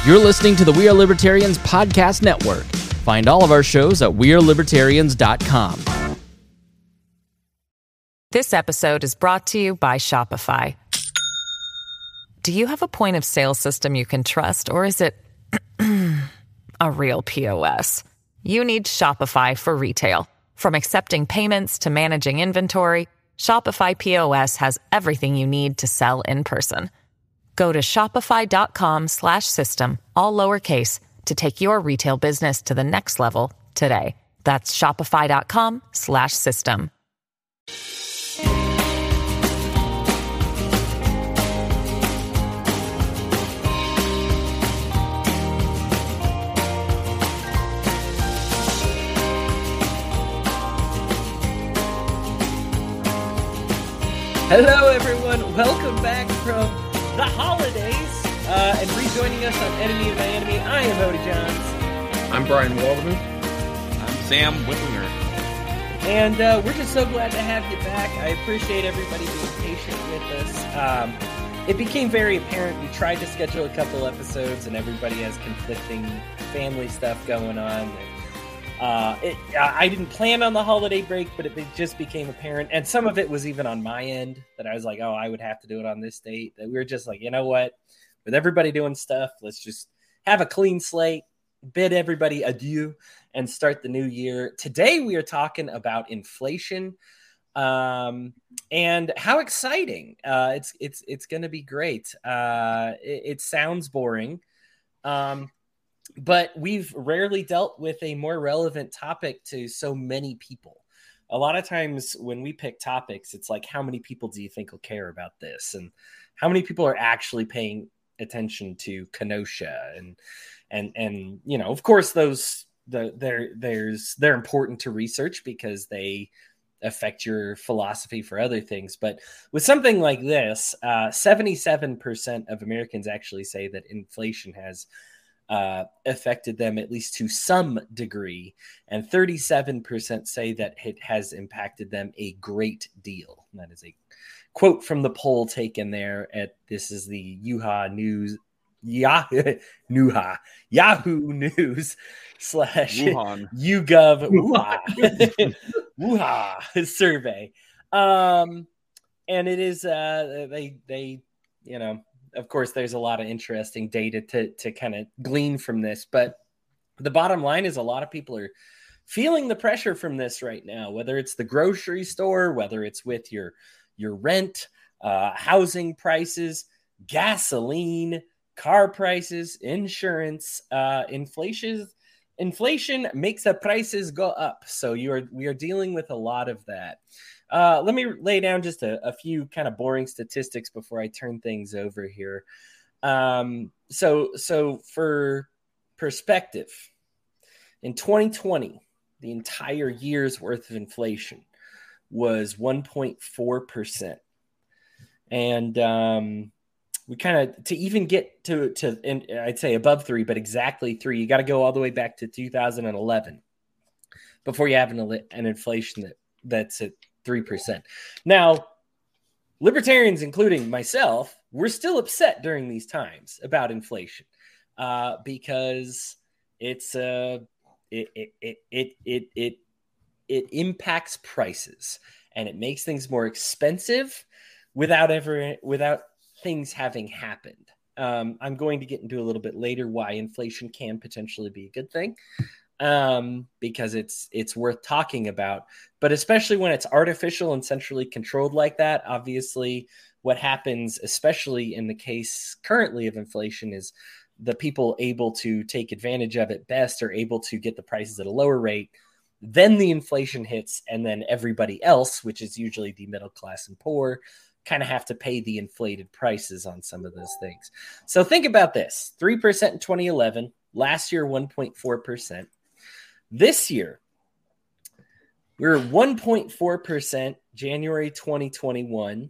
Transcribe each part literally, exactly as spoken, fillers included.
You're listening to the We Are Libertarians Podcast Network. Find all of our shows at we are libertarians dot com. This episode is brought to you by Shopify. Do you have a point of sale system you can trust, or is it a real P O S? You need Shopify for retail. From accepting payments to managing inventory, Shopify P O S has everything you need to sell in person. Go to shopify.com slash system, all lowercase, to take your retail business to the next level today. That's shopify.com slash system. Hello, everyone. Welcome back from the holidays, uh, and rejoining us on Enemy of My Enemy. I am Odie Johns. I'm Brian Waldman. I'm Sam Whipplener. And uh, we're just so glad to have you back. I appreciate everybody being patient with us. Um, it became very apparent. We tried to schedule a couple episodes, and everybody has conflicting family stuff going on. Uh, it, I didn't plan on the holiday break, but it just became apparent. And some of it was even on my end that I was like, oh, I would have to do it on this date. That we were just like, you know what? With everybody doing stuff, let's just have a clean slate, bid everybody adieu, and start the new year. Today, we are talking about inflation um, and how exciting. Uh, it's it's it's going to be great. Uh, it, it sounds boring. Um But we've rarely dealt with a more relevant topic to so many people. A lot of times when we pick topics, it's like, how many people do you think will care about this? And how many people are actually paying attention to Kenosha? And, and, and, you know, of course, those, the, they're, there's, they're important to research because they affect your philosophy for other things. But with something like this, uh, seventy-seven percent of Americans actually say that inflation has uh, affected them at least to some degree, and thirty-seven percent say that it has impacted them a great deal. And that is a quote from the poll taken there at, this is the Yuha News, Yahoo, Nuha, Yahoo News slash Wuhan. YouGov Wuha, Wuha survey. Um, and it is, uh, they, they, you know, of course, there's a lot of interesting data to, to kind of glean from this, but the bottom line is a lot of people are feeling the pressure from this right now, whether it's the grocery store, whether it's with your, your rent, uh, housing prices, gasoline, car prices, insurance, uh, inflation, inflation makes the prices go up. So you are, we are dealing with a lot of that. Uh, let me lay down just a, a few kind of boring statistics before I turn things over here. Um, so, so for perspective, in twenty twenty, the entire year's worth of inflation was one point four percent. And um, we kind of, to even get to, to and I'd say above three, but exactly three, you got to go all the way back to two thousand eleven before you have an, an inflation that, that's at three percent. Now, libertarians, including myself, we're still upset during these times about inflation uh, because it's uh, it, it, it, it, it, it, it impacts prices and it makes things more expensive without ever, without things having happened. Um, I'm going to get into a little bit later why inflation can potentially be a good thing. Um, because it's it's worth talking about, but especially when it's artificial and centrally controlled like that. Obviously, what happens, especially in the case currently of inflation, is the people able to take advantage of it best are able to get the prices at a lower rate. Then the inflation hits, and then everybody else, which is usually the middle class and poor, kind of have to pay the inflated prices on some of those things. So think about this: three percent in twenty eleven, last year one point four percent. This year, we're one point four percent January twenty twenty-one,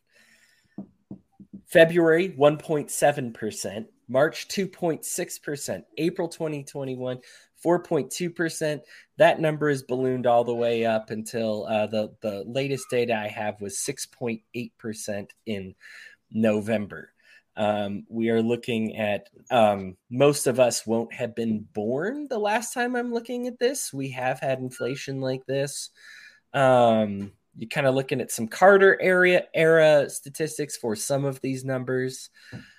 February one point seven percent, March two point six percent, April twenty twenty-one, four point two percent. That number is ballooned all the way up until uh, the, the latest data I have was six point eight percent in November. Um, we are looking at um, most of us won't have been born the last time I'm looking at this. We have had inflation like this. Um, you're kind of looking at some Carter area era statistics for some of these numbers.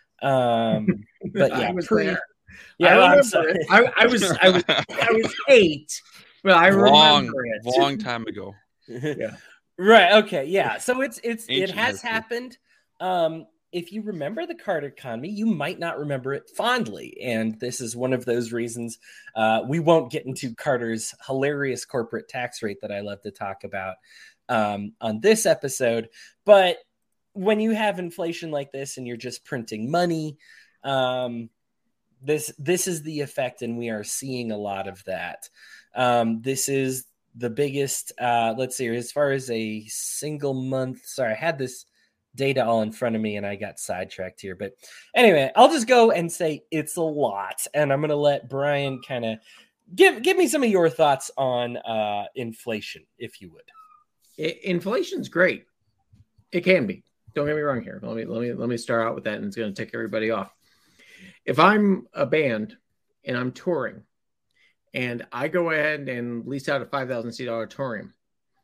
Um, but yeah, I was pre- there. yeah, I well, I'm remember sorry. it. I, I was I was I was eight, but I long, remember it. long time ago. Yeah. Right. Okay. Yeah. So it's it's Ancient it has history. happened. Um, if you remember the Carter economy, you might not remember it fondly, and this is one of those reasons. Uh, we won't get into Carter's hilarious corporate tax rate that I love to talk about um, on this episode. But when you have inflation like this, and you're just printing money, um, this this is the effect, and we are seeing a lot of that. Um, this is the biggest, uh, let's see, as far as a single month, sorry, I had this data all in front of me and I got sidetracked here. But anyway, I'll just go and say it's a lot. And I'm going to let Brian kind of give, give me some of your thoughts on uh, inflation, if you would. Inflation's great. It can be. Don't get me wrong here. Let me, let me, let me start out with that, and it's going to tick everybody off. If I'm a band and I'm touring, and I go ahead and lease out a five thousand seat auditorium,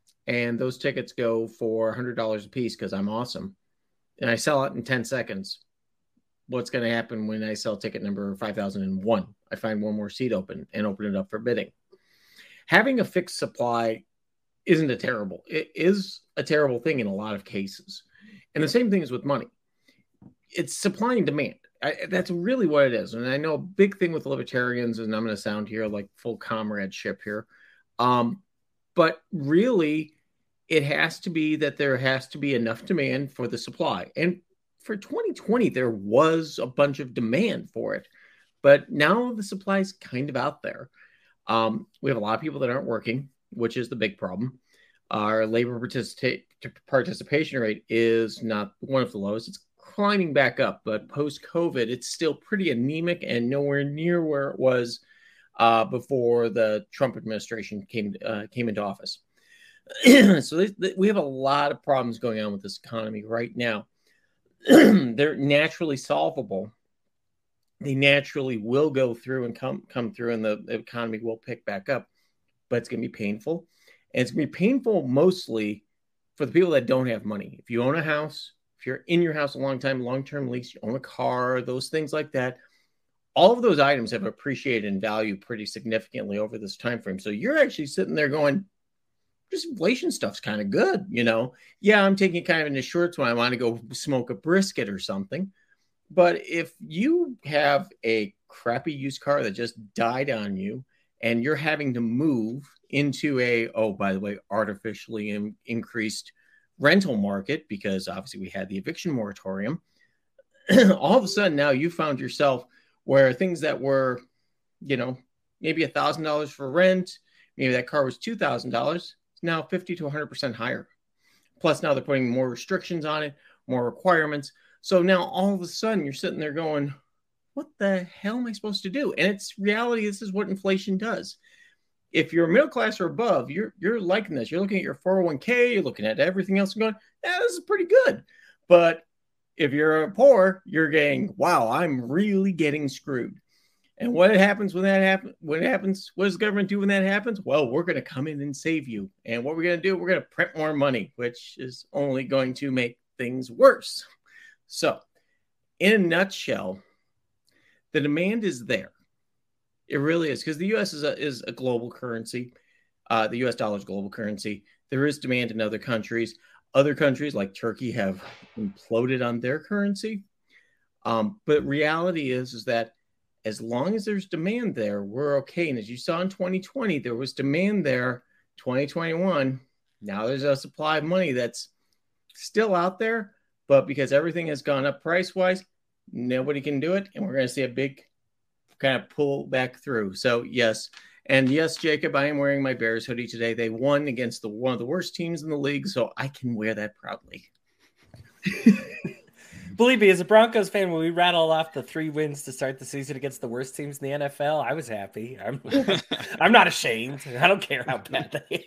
and those tickets go for one hundred dollars a piece because I'm awesome, and I sell it in ten seconds, what's going to happen when I sell ticket number five thousand one? I find one more seat open and open it up for bidding. Having a fixed supply isn't a terrible. It is a terrible thing in a lot of cases. And the same thing is with money. It's supply and demand. I, that's really what it is. And I know a big thing with libertarians, and I'm going to sound here like full comradeship here. Um, but really, it has to be that there has to be enough demand for the supply. And for twenty twenty, there was a bunch of demand for it. But now the supply is kind of out there. Um, we have a lot of people that aren't working, which is the big problem. Our labor particip- participation rate is not one of the lowest. It's climbing back up, but post-COVID, it's still pretty anemic and nowhere near where it was uh, before the Trump administration came uh, came into office. So they, they, we have a lot of problems going on with this economy right now. They're naturally solvable. They naturally will go through and come come through, and the, the economy will pick back up. But it's going to be painful, and it's going to be painful mostly for the people that don't have money. If you own a house, if you're in your house a long time, long-term lease, you own a car, those things like that, all of those items have appreciated in value pretty significantly over this time frame. So you're actually sitting there going, this inflation stuff's kind of good, you know? Yeah, I'm taking it kind of into shorts when I want to go smoke a brisket or something. But if you have a crappy used car that just died on you, and you're having to move into a, oh, by the way, artificially in, increased rental market, because obviously we had the eviction moratorium, all of a sudden now you found yourself where things that were, you know, maybe one thousand dollars for rent, maybe that car was two thousand dollars, it's now fifty to one hundred percent higher. Plus now they're putting more restrictions on it, more requirements. So now all of a sudden you're sitting there going, what the hell am I supposed to do? And it's reality. This is what inflation does. If you're middle class or above, you're you're liking this. You're looking at your four oh one k, you're looking at everything else and going, yeah, this is pretty good. But if you're poor, you're getting, wow, I'm really getting screwed. And what happens when that happens? When it happens, what does the government do when that happens? Well, we're going to come in and save you. And what we're going to do, we're going to print more money, which is only going to make things worse. So, in a nutshell, the demand is there. It really is, because the U S is a, is a global currency. Uh, the U S dollar is global currency. There is demand in other countries. Other countries like Turkey have imploded on their currency. Um, but reality is, is that as long as there's demand there, we're okay. And as you saw in twenty twenty, there was demand there. twenty twenty-one, now there's a supply of money that's still out there. But because everything has gone up price-wise, nobody can do it. And we're going to see a big kind of pull back through. So, yes. And yes, Jacob, I am wearing my Bears hoodie today. They won against the one of the worst teams in the league, so I can wear that proudly. Believe me, as a Broncos fan, when we rattled off the three wins to start the season against the worst teams in the N F L, I was happy. I'm, I'm not ashamed. I don't care how bad they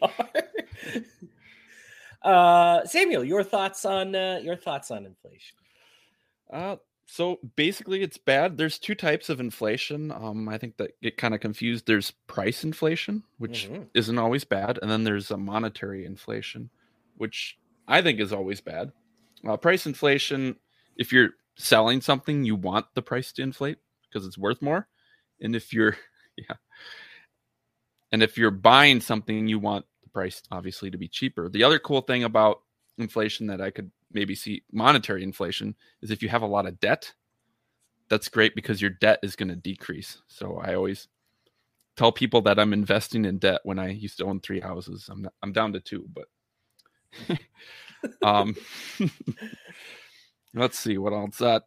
are. Uh, Samuel, your thoughts on uh, your thoughts on inflation? Uh, So basically, it's bad. There's two types of inflation. Um, I think that get kind of confused. There's price inflation, which Mm-hmm. isn't always bad, and then there's a monetary inflation, which I think is always bad. Uh, price inflation, if you're selling something, you want the price to inflate because it's worth more, and if you're, yeah, and if you're buying something, you want the price obviously to be cheaper. The other cool thing about inflation that I could maybe see, monetary inflation, is if you have a lot of debt, that's great because your debt is going to decrease. So I always tell people that I'm investing in debt when I used to own three houses. I'm not, I'm down to two, but um, let's see what else. That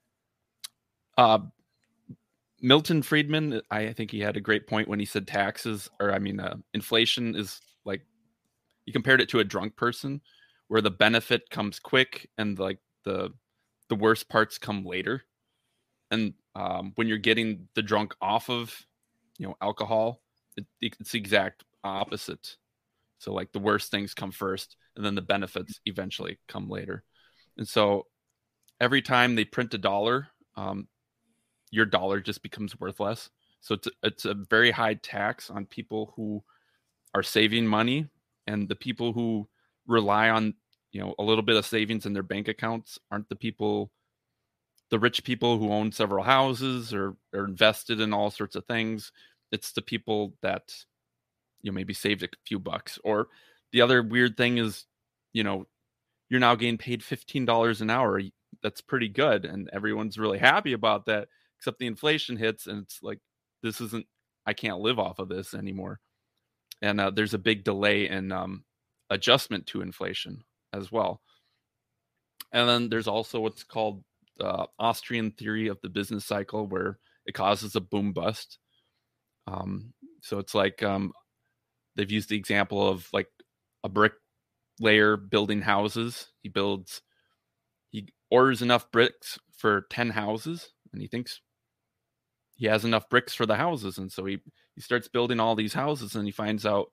uh, Milton Friedman, I think he had a great point when he said taxes, or I mean, uh, inflation is like, he compared it to a drunk person, where the benefit comes quick and like the the worst parts come later. And um, when you're getting the drunk off of, you know, alcohol, it, it's the exact opposite. So like the worst things come first, and then the benefits eventually come later. And so every time they print a dollar, um, your dollar just becomes worth less. So it's it's a very high tax on people who are saving money, and the people who rely on, you know, a little bit of savings in their bank accounts aren't the people, the rich people who own several houses or are invested in all sorts of things. It's the people that, you know, maybe saved a few bucks. Or the other weird thing is, you know, you're now getting paid fifteen dollars an hour. That's pretty good. And everyone's really happy about that, except the inflation hits and it's like, this isn't, I can't live off of this anymore. And uh, there's a big delay in um, adjustment to inflation as well. And then there's also what's called the uh, Austrian theory of the business cycle, where it causes a boom bust. Um, so it's like um, they've used the example of like a bricklayer building houses. He builds, he orders enough bricks for ten houses, and he thinks he has enough bricks for the houses. And so he, he starts building all these houses, and he finds out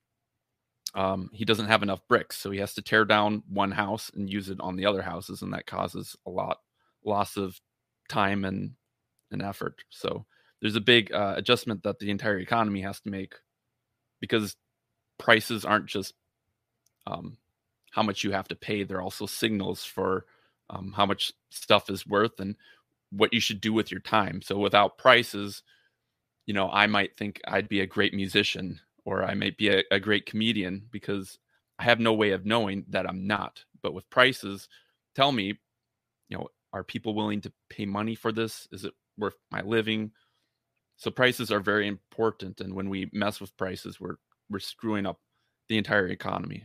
um, he doesn't have enough bricks. So he has to tear down one house and use it on the other houses. And that causes a lot loss of time and, and effort. So there's a big uh, adjustment that the entire economy has to make, because prices aren't just um, how much you have to pay. They're also signals for um, how much stuff is worth and what you should do with your time. So without prices, you know, I might think I'd be a great musician, or I might be a, a great comedian, because I have no way of knowing that I'm not. But with prices, tell me, you know, are people willing to pay money for this? Is it worth my living? So prices are very important. And when we mess with prices, we're, we're screwing up the entire economy.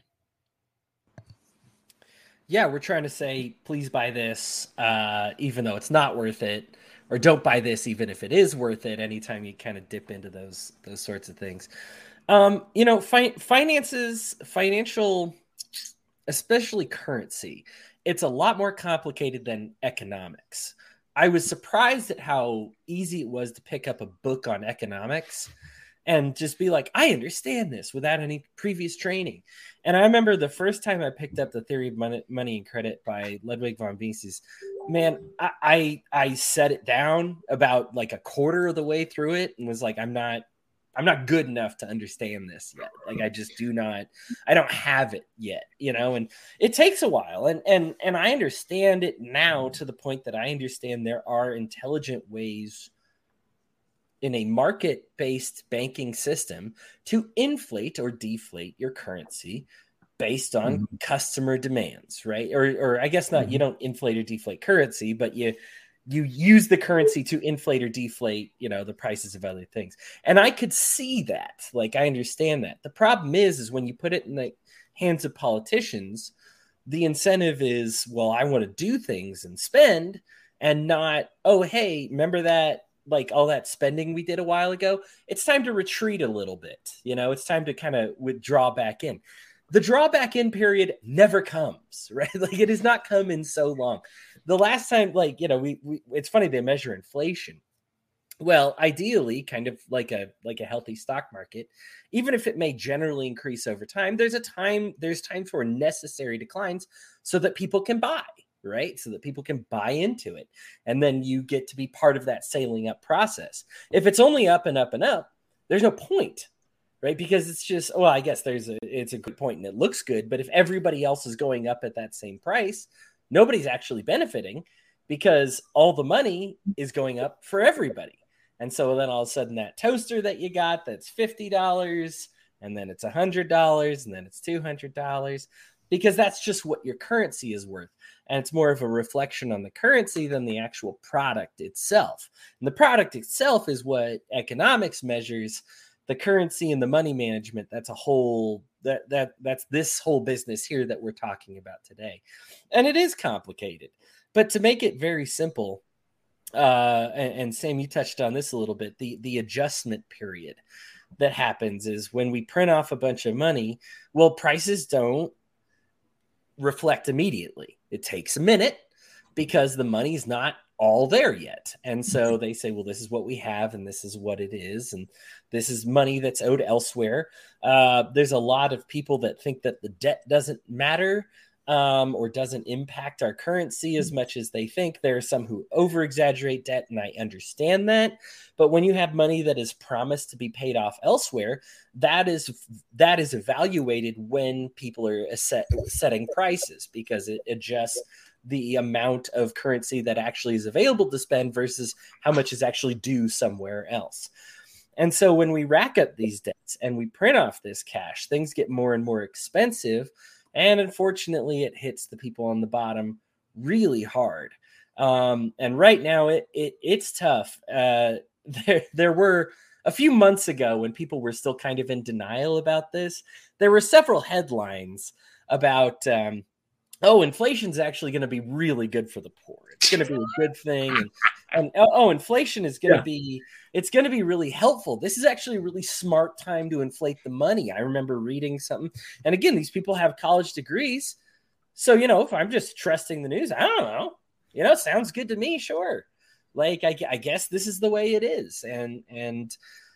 Yeah, we're trying to say, please buy this, uh, even though it's not worth it, or don't buy this, even if it is worth it. Anytime you kind of dip into those those sorts of things, um, you know, fi- finances, financial, especially currency, it's a lot more complicated than economics. I was surprised at how easy it was to pick up a book on economics and just be like, I understand this without any previous training. And I remember the first time I picked up The Theory of Money, Money and Credit by Ludwig von Mises, man, I, I I set it down about like a quarter of the way through it and was like, I'm not, I'm not good enough to understand this yet. Like, I just do not, I don't have it yet, you know, and it takes a while. And, and, and I understand it now to the point that I understand there are intelligent ways in a market-based banking system to inflate or deflate your currency based on mm-hmm. customer demands, right? Or, or I guess not, mm-hmm. you don't inflate or deflate currency, but you, you use the currency to inflate or deflate, you know, the prices of other things. And I could see that, like, I understand that. The problem is, is when you put it in the hands of politicians, the incentive is, well, I want to do things and spend, and not, oh, hey, remember that, like all that spending we did a while ago? It's time to retreat a little bit. You know, it's time to kind of withdraw back in. The drawback in period never comes, right? Like, it has not come in so long. The last time, like, you know, we, we it's funny, they measure inflation. Well, ideally, kind of like a like a healthy stock market, even if it may generally increase over time, there's a time, there's time for necessary declines so that people can buy, right? So that people can buy into it. And then you get to be part of that sailing up process. If it's only up and up and up, there's no point, right? Because it's just, well, I guess there's a, it's a good point and it looks good. But if everybody else is going up at that same price, nobody's actually benefiting because all the money is going up for everybody. And so then all of a sudden that toaster that you got, that's fifty dollars, and then it's one hundred dollars, and then it's two hundred dollars, because that's just what your currency is worth. And it's more of a reflection on the currency than the actual product itself. And the product itself is what economics measures. The currency and the money management, that's a whole, that that that's this whole business here that we're talking about today. And it is complicated. But to make it very simple, uh, and, and Sam, you touched on this a little bit, the, the adjustment period that happens is when we print off a bunch of money, well, prices don't reflect immediately. It takes a minute because the money's not all there yet. And so they say, well, this is what we have and this is what it is. And this is money that's owed elsewhere. Uh, there's a lot of people that think that the debt doesn't matter um, or doesn't impact our currency as much as they think. There are some who over exaggerate debt, and I understand that. But when you have money that is promised to be paid off elsewhere, that is that is evaluated when people are set, setting prices, because it adjusts the amount of currency that actually is available to spend versus how much is actually due somewhere else. And so when we rack up these debts and we print off this cash, things get more and more expensive. And unfortunately, it hits the people on the bottom really hard. Um, and right now, it, it it's tough. Uh, there, there were a few months ago when people were still kind of in denial about this. There were several headlines about um, oh, inflation's actually going to be really good for the poor. It's going to be a good thing. And, and oh, inflation is going to yeah. be, it's going to be really helpful. This is actually a really smart time to inflate the money. I remember reading something. And again, these people have college degrees. So, you know, if I'm just trusting the news, I don't know, you know, sounds good to me. Sure. Like, I, I guess this is the way it is. And, and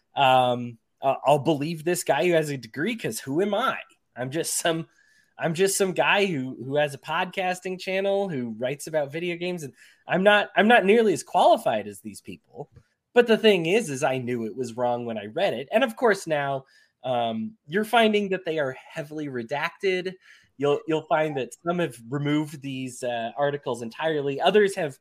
um, uh, I'll believe this guy who has a degree, because who am I? I'm just some I'm just some guy who who has a podcasting channel, who writes about video games, and I'm not I'm not nearly as qualified as these people. But the thing is, is I knew it was wrong when I read it. And of course, now um, you're finding that they are heavily redacted. You'll you'll find that some have removed these uh, articles entirely. Others have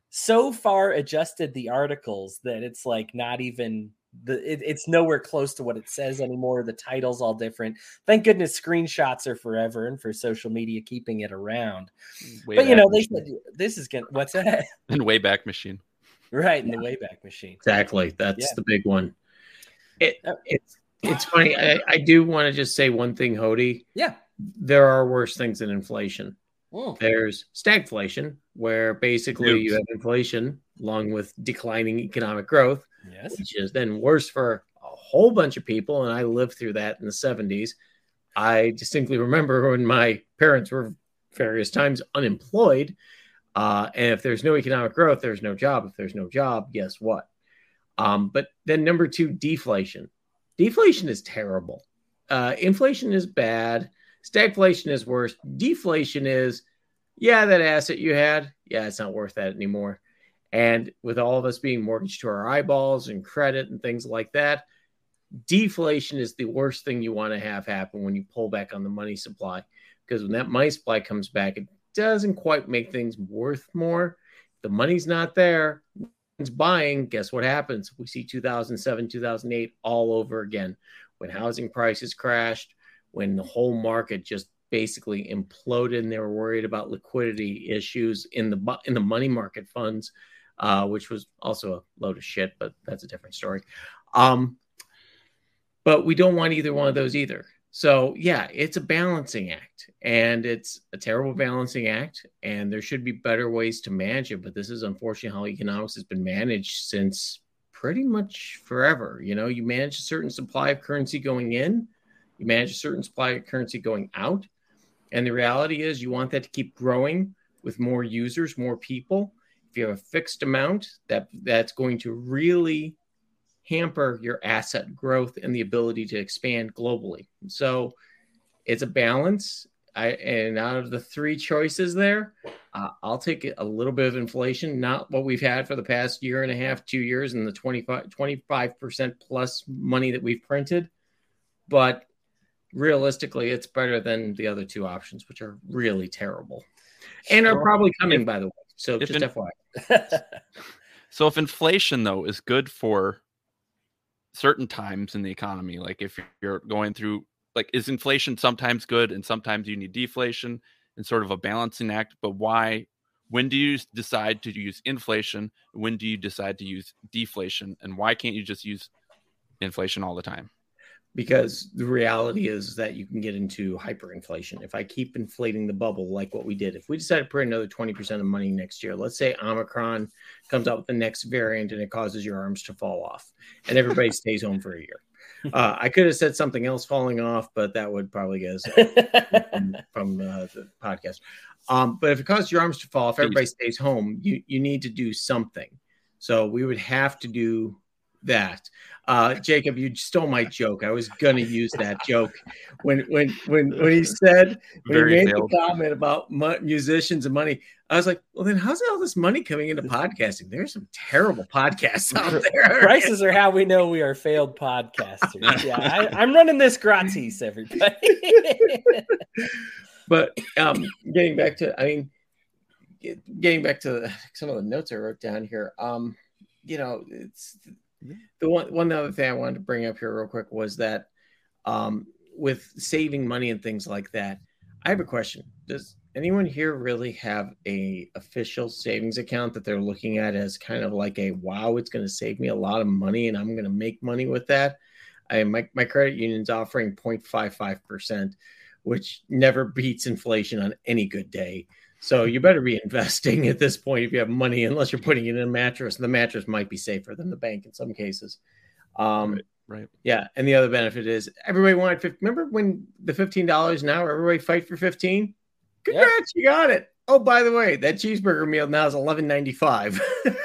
so far adjusted the articles that it's like not even the it, it's nowhere close to what it says anymore. The title's all different. Thank goodness screenshots are forever, and for social media keeping it around. Way but you know, they said this is gonna what's that? In Wayback Machine. Right, in the Wayback Machine. Exactly. That's yeah. the big one. It, it's it's funny. I, I do want to just say one thing, Hody. Yeah. There are worse things than inflation. Mm. There's stagflation, where basically Oops. you have inflation along with declining economic growth, yes. which is then worse for a whole bunch of people. And I lived through that in the seventies. I distinctly remember when my parents were various times unemployed. Uh, and if there's no economic growth, there's no job. If there's no job, guess what? Um, but then number two, deflation. Deflation is terrible. Uh, inflation is bad. Stagflation is worse. Deflation is, yeah, that asset you had, yeah, it's not worth that anymore. And with all of us being mortgaged to our eyeballs and credit and things like that, deflation is the worst thing you want to have happen when you pull back on the money supply. Because when that money supply comes back, it doesn't quite make things worth more. If the money's not there, no one's buying, guess what happens? We see two thousand seven, two thousand eight all over again. When housing prices crashed, when the whole market just basically imploded and they were worried about liquidity issues in the in the money market funds, uh, which was also a load of shit, but that's a different story. Um, but we don't want either one of those either. So, yeah, it's a balancing act, and it's a terrible balancing act, and there should be better ways to manage it. But this is unfortunately how economics has been managed since pretty much forever. You know, you manage a certain supply of currency going in, you manage a certain supply of currency going out. And the reality is you want that to keep growing with more users, more people. If you have a fixed amount, that that's going to really hamper your asset growth and the ability to expand globally. So it's a balance. I and out of the three choices there, uh, I'll take a little bit of inflation, not what we've had for the past year and a half, two years, and the twenty-five percent plus money that we've printed. But realistically, it's better than the other two options, which are really terrible and are probably coming, if, by the way. So just in, F Y I. So if inflation, though, is good for certain times in the economy, like if you're going through, like, is inflation sometimes good and sometimes you need deflation and sort of a balancing act? But why, when do you decide to use inflation? When do you decide to use deflation? And why can't you just use inflation all the time? Because the reality is that you can get into hyperinflation. If I keep inflating the bubble like what we did, if we decide to print another twenty percent of money next year, let's say Omicron comes out with the next variant and it causes your arms to fall off and everybody stays home for a year. Uh, I could have said something else falling off, but that would probably get us from, from uh, the podcast. Um, but if it causes your arms to fall off, everybody stays home, you, you need to do something. So we would have to do that. Uh, Jacob, you stole my joke. I was going to use that joke when when when when he said when Very he made failed. the comment about mu- musicians and money. I was like, well, then how's all this money coming into podcasting? There's some terrible podcasts out there. Prices are how we know we are failed podcasters. Yeah, I, I'm running this gratis, everybody. But um, getting back to, I mean, get, getting back to some of the notes I wrote down here. Um, you know, it's. The one one other thing I wanted to bring up here real quick was that um, with saving money and things like that, I have a question. Does anyone here really have a official savings account that they're looking at as kind of like a, wow, it's going to save me a lot of money and I'm going to make money with that? I my, my credit union's offering zero point five five percent, which never beats inflation on any good day. So you better be investing at this point if you have money, unless you're putting it in a mattress. The mattress might be safer than the bank in some cases. Um, right, right. Yeah. And the other benefit is everybody wanted fifty. Remember when the fifteen dollars an hour, everybody fight for fifteen? Congrats, yep. You got it. Oh, by the way, that cheeseburger meal now is eleven ninety-five.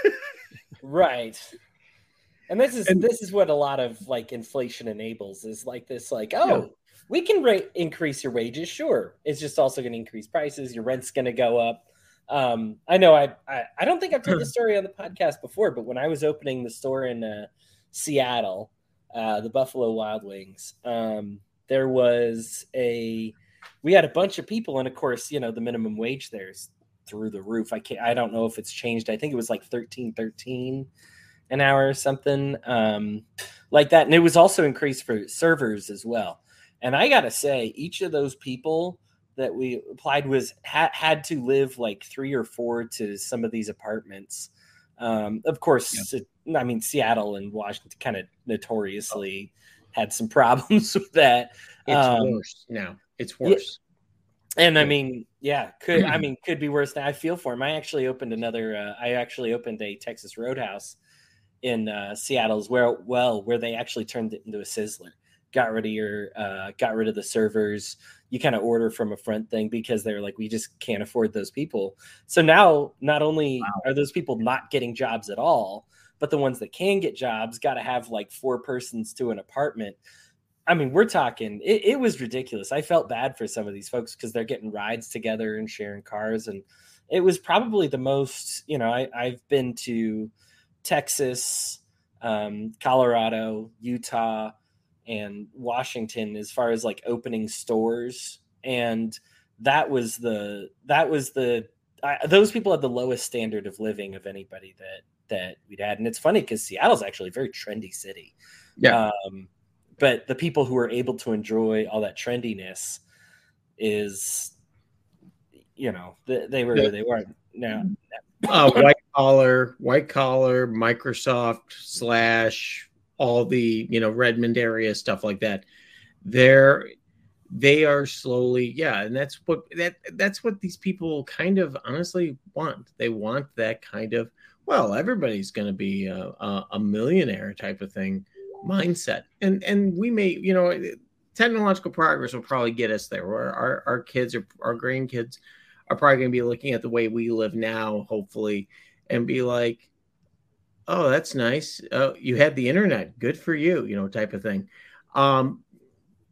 Right. And this is and, this is what a lot of like inflation enables is like this, like, oh, yeah. We can rate increase your wages. Sure. It's just also going to increase prices. Your rent's going to go up. Um, I know I, I, I don't think I've told the story on the podcast before, but when I was opening the store in uh, Seattle, uh, the Buffalo Wild Wings, um, there was a, we had a bunch of people. And of course, you know, the minimum wage there's through the roof. I can't, I don't know if it's changed. I think it was like thirteen thirteen an hour or something um, like that. And it was also increased for servers as well. And I got to say, each of those people that we applied was ha- had to live like three or four to some of these apartments. Um, of course, yeah. I mean, Seattle and Washington kind of notoriously oh. had some problems with that. It's um, worse now. It's worse. Yeah. And I mean, yeah, could I mean, could be worse now. I feel for him. I actually opened another, uh, I actually opened a Texas Roadhouse in uh, Seattle as well, well, where they actually turned it into a Sizzler. Got rid of your, uh, got rid of the servers. You kind of order from a front thing because they're like, we just can't afford those people. So now, not only wow. are those people not getting jobs at all, but the ones that can get jobs got to have like four persons to an apartment. I mean, we're talking, it, it was ridiculous. I felt bad for some of these folks because they're getting rides together and sharing cars. And it was probably the most, you know, I, I've been to Texas, um, Colorado, Utah, and Washington as far as like opening stores. And that was the, that was the, I, those people had the lowest standard of living of anybody that, that we'd had. And it's funny because Seattle's actually a very trendy city. Yeah. Um, but the people who are able to enjoy all that trendiness is, you know, they, they were, yeah. they weren't now. Uh, white collar, white collar, Microsoft slash, all the, you know, Redmond area, stuff like that. They're, they are slowly, yeah. And that's what, that, that's what these people kind of honestly want. They want that kind of, well, everybody's going to be a, a, a millionaire type of thing mindset. And, and we may, you know, technological progress will probably get us there, where our, our kids or our grandkids are probably going to be looking at the way we live now, hopefully, and be like, oh, that's nice. Uh, you had the internet. Good for you, you know, type of thing. Um,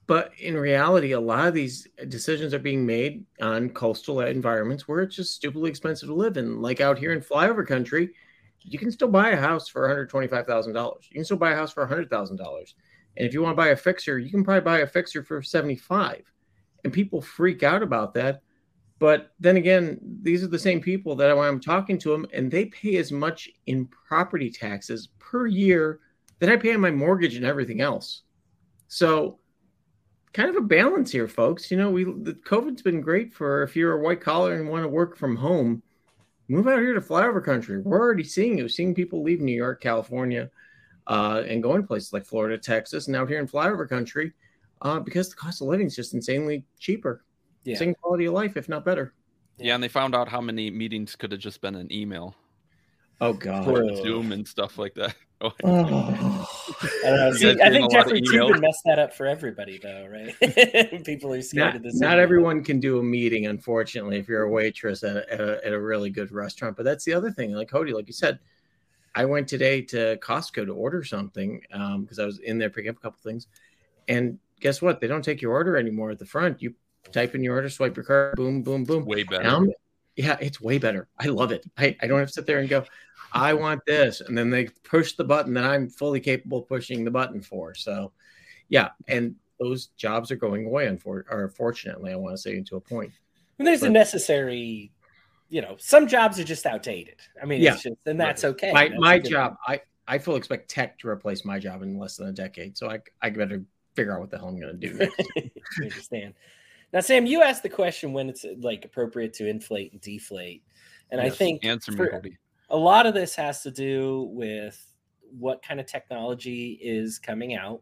But in reality, a lot of these decisions are being made on coastal environments where it's just stupidly expensive to live in. Like out here in flyover country, you can still buy a house for one hundred twenty-five thousand dollars. You can still buy a house for one hundred thousand dollars. And if you want to buy a fixer, you can probably buy a fixer for seventy-five. And people freak out about that. But then again, these are the same people that when I'm talking to them, and they pay as much in property taxes per year that I pay on my mortgage and everything else. So kind of a balance here, folks. You know, we the COVID's been great for if you're a white collar and want to work from home, move out here to flyover country. We're already seeing it. We're seeing people leave New York, California, uh, and going to places like Florida, Texas, and out here in flyover country uh, because the cost of living is just insanely cheaper. Yeah. Same quality of life, if not better. Yeah, and they found out how many meetings could have just been an email. Oh, God. Or Zoom and stuff like that. Oh. Oh. I don't know. See, I think Jeffrey Toobin messed that up for everybody, though, right? People are scared not, of this. Not everyone can do a meeting, unfortunately, if you're a waitress at a, at, a, at a really good restaurant. But that's the other thing. Like Cody, like you said, I went today to Costco to order something because um, I was in there picking up a couple things. And guess what? They don't take your order anymore at the front. You type in your order, swipe your card, boom, boom, boom. Way better. Yeah, it's way better. I love it. I, I don't have to sit there and go, I want this. And then they push the button that I'm fully capable of pushing the button for. So, yeah. And those jobs are going away, unfor- or fortunately, I want to say, to a point. And there's but, a necessary, you know, some jobs are just outdated. I mean, yeah, it's just, and that's okay. My, that's my job, I, I fully expect tech to replace my job in less than a decade. So I, I better figure out what the hell I'm going to do next. I understand. Now, Sam, you asked the question when it's like appropriate to inflate and deflate. And yes, I think answer me, Cody. A lot of this has to do with what kind of technology is coming out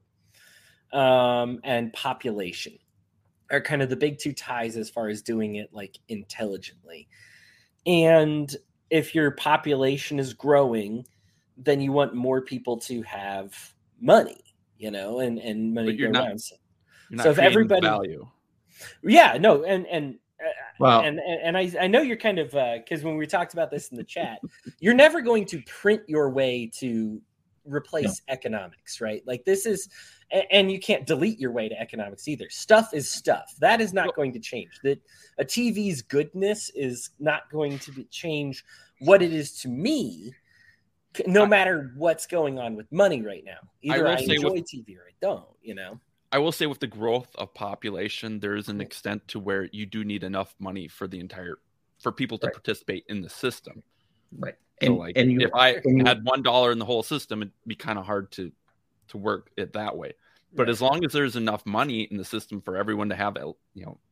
um, and population are kind of the big two ties as far as doing it like intelligently. And if your population is growing, then you want more people to have money, you know, and, and money but you're go not, around. So, you're not so if everybody value. Yeah, no, and and uh, wow. and and I I know you're kind of because uh, when we talked about this in the chat, you're never going to print your way to replace no. economics, right? Like this is, and you can't delete your way to economics either. Stuff is stuff. That is not going to change. That a T V's goodness is not going to be, change what it is to me, no matter what's going on with money right now. Either I, I enjoy with- T V or I don't, you know. I will say with the growth of population, there is an extent to where you do need enough money for the entire, for people to right. participate in the system. Right. So and, like and you, if I you, had one dollar in the whole system, it'd be kind of hard to, to work it that way. But right. as long as there's enough money in the system for everyone to have, you know,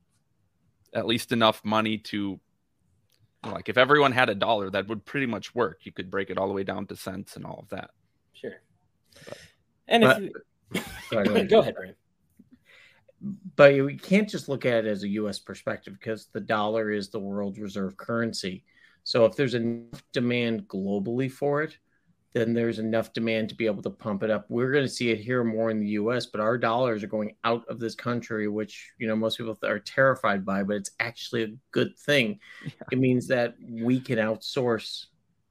at least enough money to, you know, like if everyone had a dollar, that would pretty much work. You could break it all the way down to cents and all of that. Sure. But, and if but, you, Sorry, go, go ahead, Brian. But we can't just look at it as a U S perspective because the dollar is the world reserve currency. So if there's enough demand globally for it, then there's enough demand to be able to pump it up. We're going to see it here more in the U S, but our dollars are going out of this country, which, you know, most people are terrified by, but it's actually a good thing. Yeah. It means that we can outsource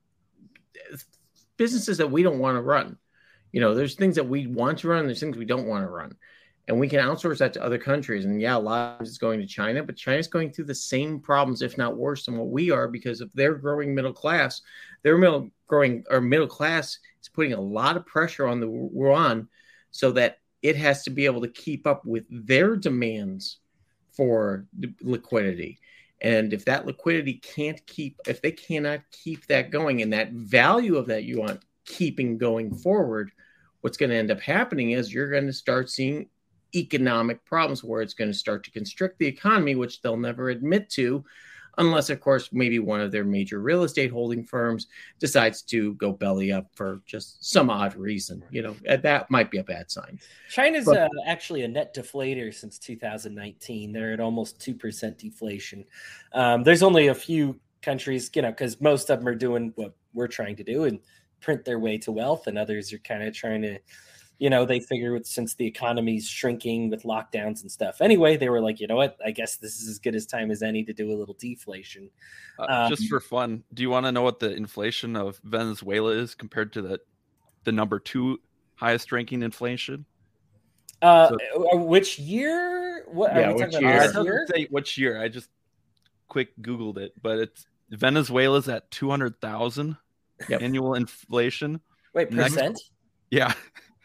businesses that we don't want to run. You know, there's things that we want to run, there's things we don't want to run. And we can outsource that to other countries. And yeah, a lot of it's going to China, but China's going through the same problems, if not worse, than what we are, because if they're growing middle class, their middle growing or middle class is putting a lot of pressure on the yuan so that it has to be able to keep up with their demands for liquidity. And if that liquidity can't keep, if they cannot keep that going and that value of that yuan keeping going forward, what's going to end up happening is you're going to start seeing economic problems where it's going to start to constrict the economy, which they'll never admit to, unless, of course, maybe one of their major real estate holding firms decides to go belly up for just some odd reason. You know, that might be a bad sign. China's but, uh, actually a net deflator since two thousand nineteen. They're at almost two percent deflation. Um, there's only a few countries, you know, because most of them are doing what we're trying to do and print their way to wealth, and others are kind of trying to, you know, they figure since the economy's shrinking with lockdowns and stuff. Anyway, they were like, you know what, I guess this is as good as time as any to do a little deflation. Uh, um, just for fun, do you want to know what the inflation of Venezuela is compared to the the number two highest ranking inflation? Uh, So- which year? What Yeah, are we which talking year? I about? This doesn't year? say which year. I just quick Googled it, but it's Venezuela's at two hundred thousand Yep. annual inflation. Wait, Next- percent? Yeah.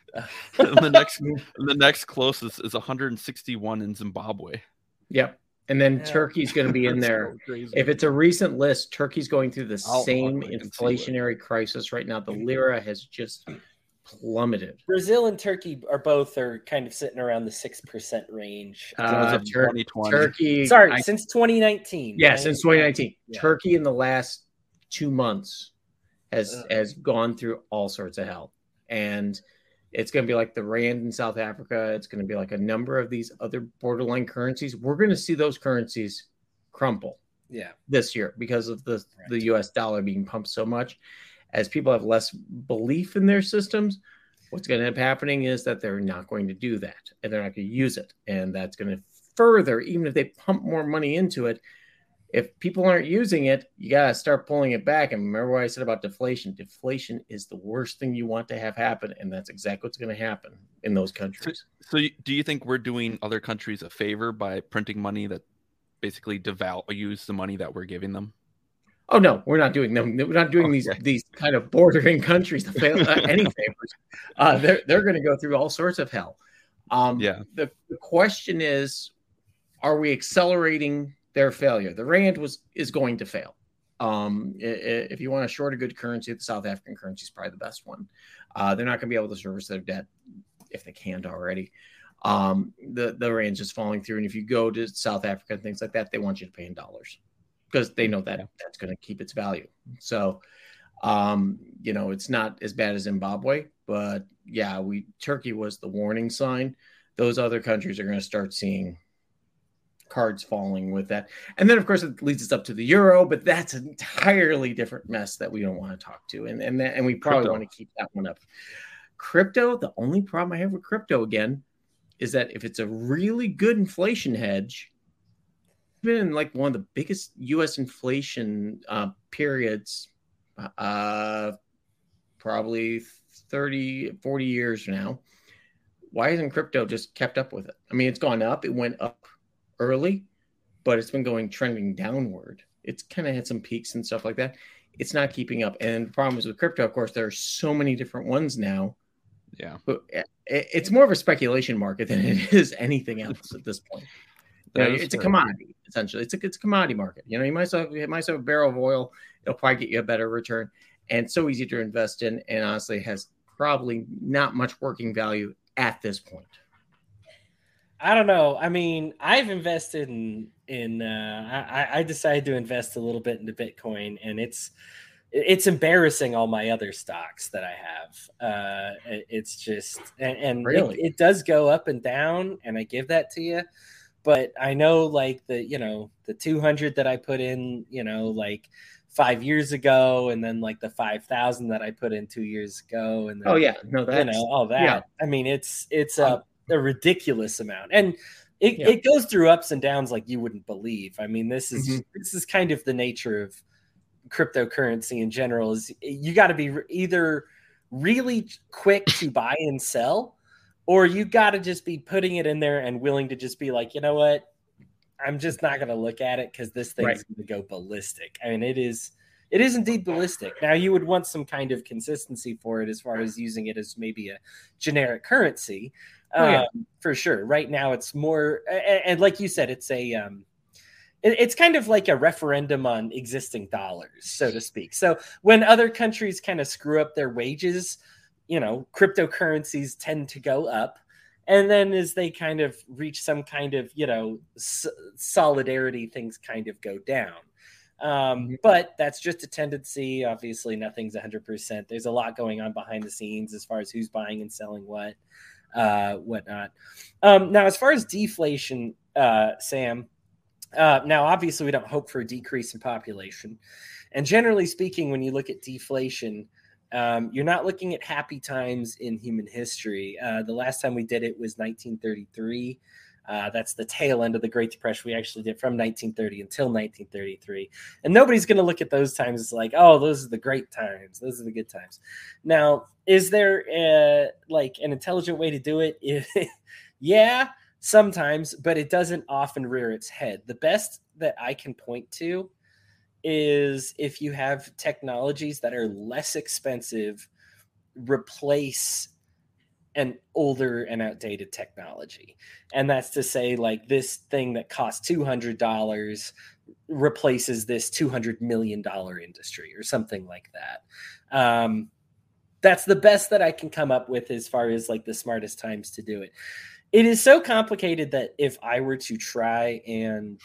and the next the next closest is one hundred sixty-one in Zimbabwe. Yep. And then Yeah. Turkey's going to be in That's there. so crazy. If it's a recent list, Turkey's going through the I'll- same I'll- I can see what- inflationary crisis right now. The lira has just plummeted. Brazil and Turkey are both are kind of sitting around the six percent range. As Uh, of Tur- twenty twenty. Turkey. Sorry, I- since twenty nineteen. yeah, right? since twenty nineteen. Yeah. Turkey in the last two months has Ugh. has gone through all sorts of hell. And it's going to be like the rand in South Africa. It's going to be like a number of these other borderline currencies. We're going to see those currencies crumple Yeah. this year because of the, Right. the U S dollar being pumped so much. As people have less belief in their systems, what's going to end up happening is that they're not going to do that and they're not going to use it. And that's going to further, even if they pump more money into it, if people aren't using it, you got to start pulling it back. And remember what I said about deflation. Deflation is the worst thing you want to have happen. And that's exactly what's going to happen in those countries. So you- do you think we're doing other countries a favor by printing money that basically devalues the money that we're giving them? Oh no, we're not doing them. We're not doing these Okay. these kind of bordering countries to fail uh, any favors. Uh, they're they're going to go through all sorts of hell. Um, Yeah. The, the question is, are we accelerating their failure? The rand was is going to fail. Um, i- i- if you want to short a good currency, the South African currency is probably the best one. Uh, they're not going to be able to service their debt if they can't already. Um, the the rand's just falling through, and if you go to South Africa and things like that, they want you to pay in dollars because they know that Yeah. that's going to keep its value. So, um, you know, it's not as bad as Zimbabwe, but yeah, we Turkey was the warning sign. Those other countries are going to start seeing cards falling with that. And then, of course, it leads us up to the euro, but that's an entirely different mess that we don't want to talk to. And and, that, and we probably Crypto. want to keep that one up. Crypto, the only problem I have with crypto, again, is that if it's a really good inflation hedge, been like one of the biggest U S inflation uh, periods, uh, probably thirty, forty years now. Why hasn't crypto just kept up with it? I mean, it's gone up. It went up early, but it's been going trending downward. It's kind of had some peaks and stuff like that. It's not keeping up. And the problem is with crypto, of course, there are so many different ones now. Yeah. But it- it's more of a speculation market than it is anything else at this point. You know, That is it's a fair. commodity, essentially. It's a it's a commodity market. You know, you might as well, you might as well have a barrel of oil. It'll probably get you a better return. And it's so easy to invest in, and honestly has probably not much working value at this point. I don't know. I mean, I've invested in in. Uh, I I decided to invest a little bit into Bitcoin, and it's it's embarrassing all my other stocks that I have. Uh, it- it's just and, and Really? it, it does go up and down, and I give that to you. But I know, like the you know the two hundred that I put in, you know, like five years ago, and then like the five thousand that I put in two years ago, and then, Oh yeah, no, that's you know all that. yeah. I mean, it's it's a, a ridiculous amount, and it, Yeah. it goes through ups and downs like you wouldn't believe. I mean, this is Mhm. this is kind of the nature of cryptocurrency in general. Is you got to be re- either really quick to buy and sell, or you got to just be putting it in there and willing to just be like, you know what, I'm just not going to look at it because this thing's Right. going to go ballistic. I mean, it is. It is indeed ballistic. Now, you would want some kind of consistency for it as far as using it as maybe a generic currency, Oh, yeah. um, for sure. Right now, it's more, and, and like you said, it's a, um, it, it's kind of like a referendum on existing dollars, so to speak. So when other countries kind of screw up their wages, you know, cryptocurrencies tend to go up. And then as they kind of reach some kind of, you know, s- solidarity, things kind of go down. Um, but that's just a tendency. Obviously, nothing's one hundred percent. There's a lot going on behind the scenes as far as who's buying and selling what, uh, whatnot. Um, now, as far as deflation, uh, Sam, uh, now, obviously, we don't hope for a decrease in population. And generally speaking, when you look at deflation, um, you're not looking at happy times in human history. Uh, the last time we did it was nineteen thirty-three. Uh, that's the tail end of the Great Depression. We actually did from nineteen thirty until nineteen thirty-three. And nobody's going to look at those times as like, oh, those are the great times. Those are the good times. Now, is there a, like an intelligent way to do it? If, Yeah, sometimes, but it doesn't often rear its head. The best that I can point to is if you have technologies that are less expensive, replace an older and outdated technology. And that's to say, like, this thing that costs two hundred dollars replaces this two hundred million dollars industry or something like that. Um, that's the best that I can come up with as far as like the smartest times to do it. It is so complicated that if I were to try and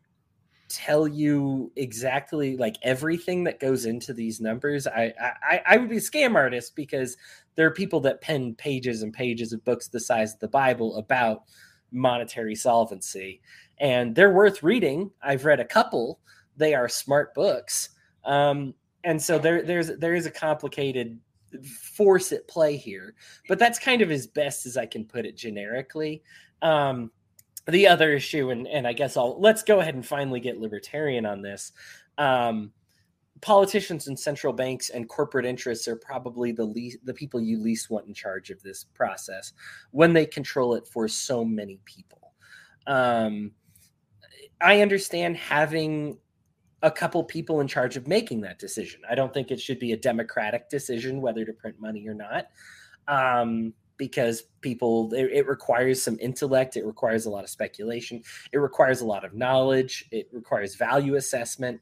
tell you exactly like everything that goes into these numbers, I, I I would be a scam artist, because there are people that pen pages and pages of books the size of the Bible about monetary solvency, and they're worth reading. I've read a couple. They are smart books. Um, and so there there's there is a complicated force at play here, but that's kind of as best as I can put it generically. Um, the other issue, and, and I guess I'll let's go ahead and finally get libertarian on this. Um, politicians and central banks and corporate interests are probably the least, the people you least want in charge of this process when they control it for so many people. Um, I understand having a couple people in charge of making that decision. I don't think it should be a democratic decision whether to print money or not, um, because people, it, it requires some intellect. It requires a lot of speculation. It requires a lot of knowledge. It requires value assessment.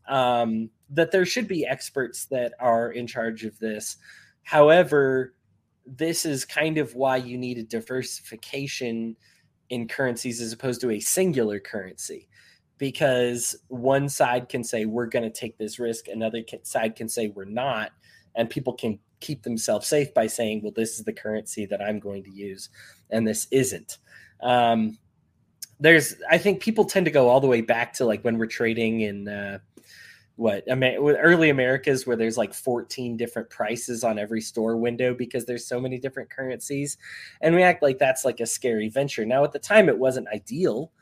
Um, that there should be experts that are in charge of this. However, this is kind of why you need a diversification in currencies as opposed to a singular currency, because one side can say, we're going to take this risk. Another side can say, we're not. And people can keep themselves safe by saying, well, this is the currency that I'm going to use, and this isn't. Um, there's, I think people tend to go all the way back to like when we're trading in, uh, what early Americas, where there's like fourteen different prices on every store window because there's so many different currencies, and we act like that's like a scary venture. Now, at the time, it wasn't ideal,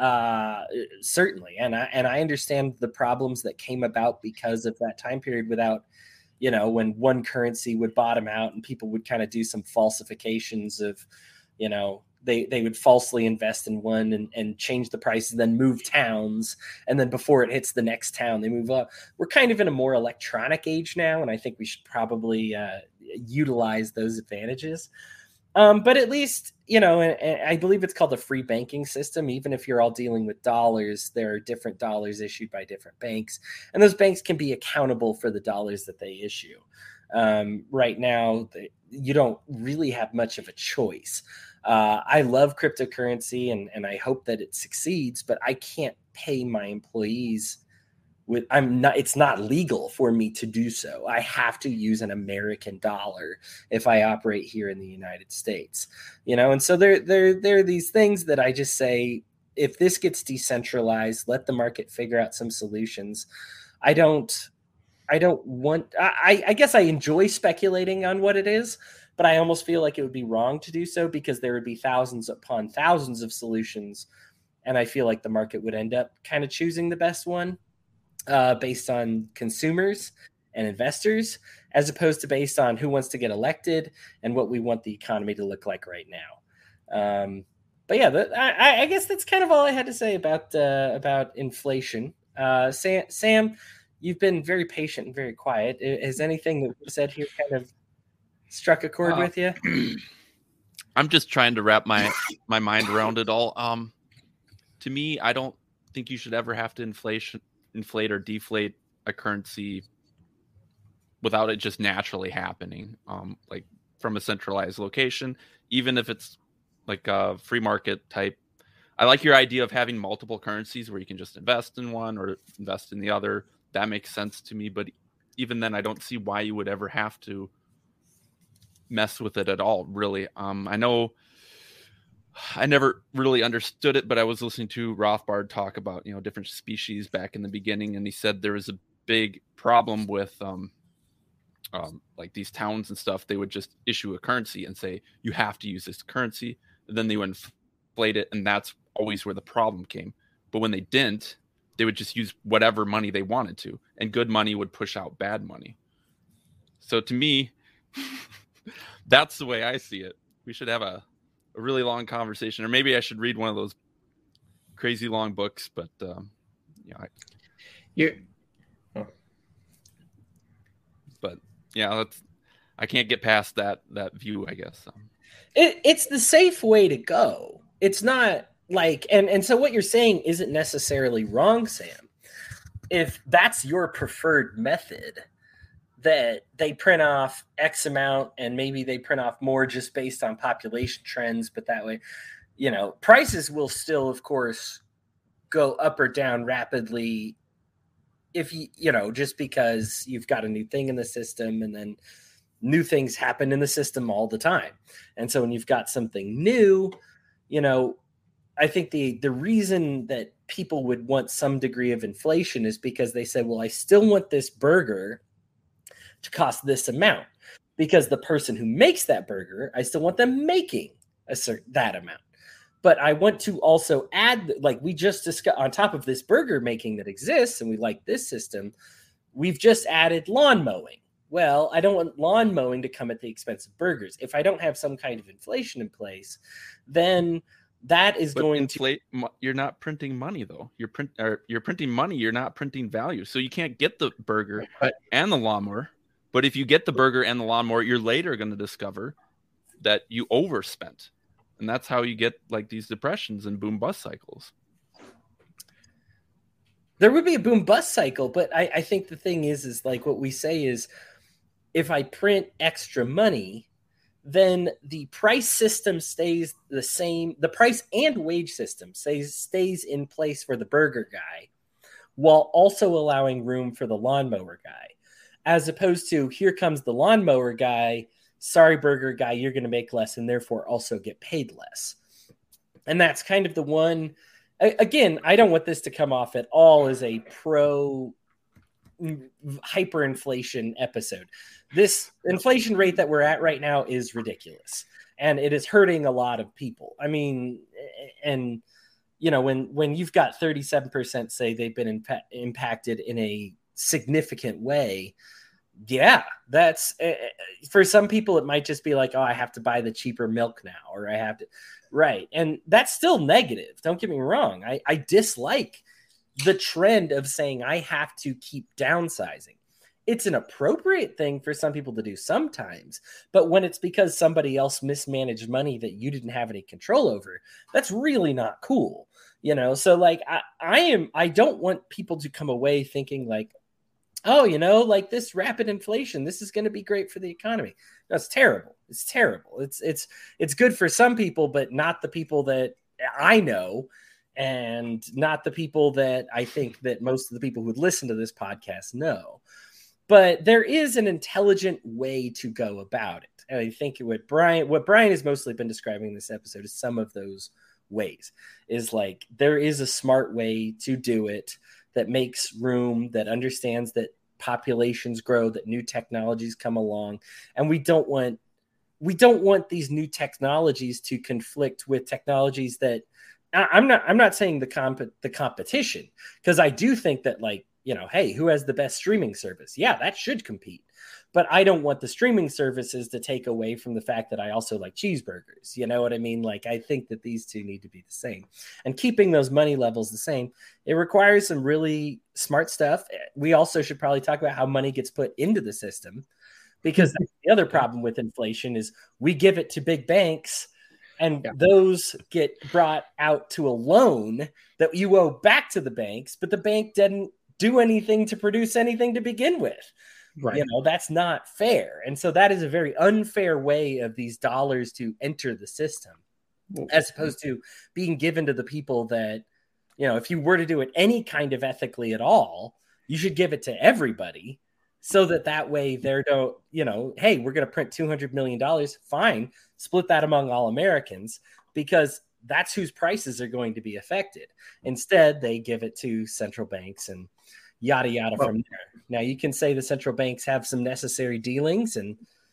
uh, certainly, and I and I understand the problems that came about because of that time period. Without, you know, when one currency would bottom out and people would kind of do some falsifications of, you know, they they would falsely invest in one and, and change the prices, then move towns. And then before it hits the next town, they move up. We're kind of in a more electronic age now, and I think we should probably uh, utilize those advantages. Um, but at least, you know, and, and I believe it's called the free banking system. Even if you're all dealing with dollars, there are different dollars issued by different banks, and those banks can be accountable for the dollars that they issue. Um, right now, they, you don't really have much of a choice. Uh, I love cryptocurrency, and, and I hope that it succeeds, but I can't pay my employees with, I'm not, it's not legal for me to do so. I have to use an American dollar if I operate here in the United States, you know? And so there, there, there are these things that I just say, if this gets decentralized, let the market figure out some solutions. I don't, I don't want, I, I guess I enjoy speculating on what it is, but I almost feel like it would be wrong to do so, because there would be thousands upon thousands of solutions. And I feel like the market would end up kind of choosing the best one uh, based on consumers and investors, as opposed to based on who wants to get elected and what we want the economy to look like right now. Um, but yeah, the, I, I guess that's kind of all I had to say about, uh, about inflation. Uh, Sam, Sam, you've been very patient and very quiet. Has anything that we've said here kind of struck a chord uh, with you? I'm just trying to wrap my my mind around it all. Um, to me, I don't think you should ever have to inflation, inflate or deflate a currency without it just naturally happening. Um, like from a centralized location, even if it's like a free market type. I like your idea of having multiple currencies where you can just invest in one or invest in the other. That makes sense to me. But even then, I don't see why you would ever have to mess with it at all, really. Um, I know I never really understood it, but I was listening to Rothbard talk about, you know, different species back in the beginning, and he said there was a big problem with um, um, like these towns and stuff. They would just issue a currency and say, you have to use this currency, and then they would inflate it, and that's always where the problem came. But when they didn't, they would just use whatever money they wanted to, and good money would push out bad money. So to me, that's the way I see it. We should have a, a really long conversation, or maybe I should read one of those crazy long books. But um, yeah, I, you. Oh. But yeah, that's I can't get past that that view, I guess. So. It, it's the safe way to go. It's not like, and and so what you're saying isn't necessarily wrong, Sam. If that's your preferred method, that they print off X amount and maybe they print off more just based on population trends, but that way, you know, prices will still, of course, go up or down rapidly if you, you know, just because you've got a new thing in the system, and then new things happen in the system all the time. And so when you've got something new, you know, I think the the reason that people would want some degree of inflation is because they said, well, I still want this burger to cost this amount, because the person who makes that burger, I still want them making a certain that amount. But I want to also add, like we just discussed, on top of this burger making that exists, and we like this system, we've just added lawn mowing. Well, I don't want lawn mowing to come at the expense of burgers. If I don't have some kind of inflation in place, then that is but going inflate, to. You're not printing money though. You're print or you're printing money. You're not printing value. So you can't get the burger But, and the lawnmower. But if you get the burger and the lawnmower, you're later going to discover that you overspent, and that's how you get like these depressions and boom bust cycles. There would be a boom bust cycle, but I, I think the thing is, is like what we say is, if I print extra money, then the price system stays the same. The price and wage system stays stays in place for the burger guy, while also allowing room for the lawnmower guy, as opposed to here comes the lawnmower guy. Sorry, burger guy, you're going to make less and therefore also get paid less. And that's kind of the one. Again, I don't want this to come off at all as a pro hyperinflation episode. This inflation rate that we're at right now is ridiculous, and it is hurting a lot of people. I mean, and you know, when when you've got thirty-seven percent say they've been impa- impacted in a significant way, yeah, that's uh, for some people it might just be like, oh, I have to buy the cheaper milk now, or I have to, right? And that's still negative. Don't get me wrong. I, I dislike the trend of saying I have to keep downsizing. It's an appropriate thing for some people to do sometimes, but when it's because somebody else mismanaged money that you didn't have any control over, that's really not cool, you know? So like, I, I am, I don't want people to come away thinking like, oh, you know, like this rapid inflation, this is going to be great for the economy. That's terrible. It's terrible. It's, it's, it's good for some people, but not the people that I know, and not the people that I think that most of the people who would listen to this podcast know. But there is an intelligent way to go about it. And I think what Brian, what Brian has mostly been describing in this episode is some of those ways. Is like, there is a smart way to do it that makes room, that understands that populations grow, that new technologies come along. And we don't want, we don't want these new technologies to conflict with technologies that, I'm not, I'm not saying the comp, the competition, because I do think that, like, you know, hey, who has the best streaming service? Yeah, that should compete. But I don't want the streaming services to take away from the fact that I also like cheeseburgers. You know what I mean? Like, I think that these two need to be the same. And keeping those money levels the same, it requires some really smart stuff. We also should probably talk about how money gets put into the system, because that's the other problem with inflation is we give it to big banks, and yeah. those get brought out to a loan that you owe back to the banks, but the bank didn't do anything to produce anything to begin with. Right. You know, that's not fair. And so that is a very unfair way of these dollars to enter the system, as opposed to being given to the people that, you know, if you were to do it any kind of ethically at all, you should give it to everybody, so that that way they're don't, you know, hey, we're going to print two hundred million dollars. Fine. Split that among all Americans, because that's whose prices are going to be affected. Instead, they give it to central banks and yada, yada well, from there. Now, you can say the central banks have some necessary dealings, and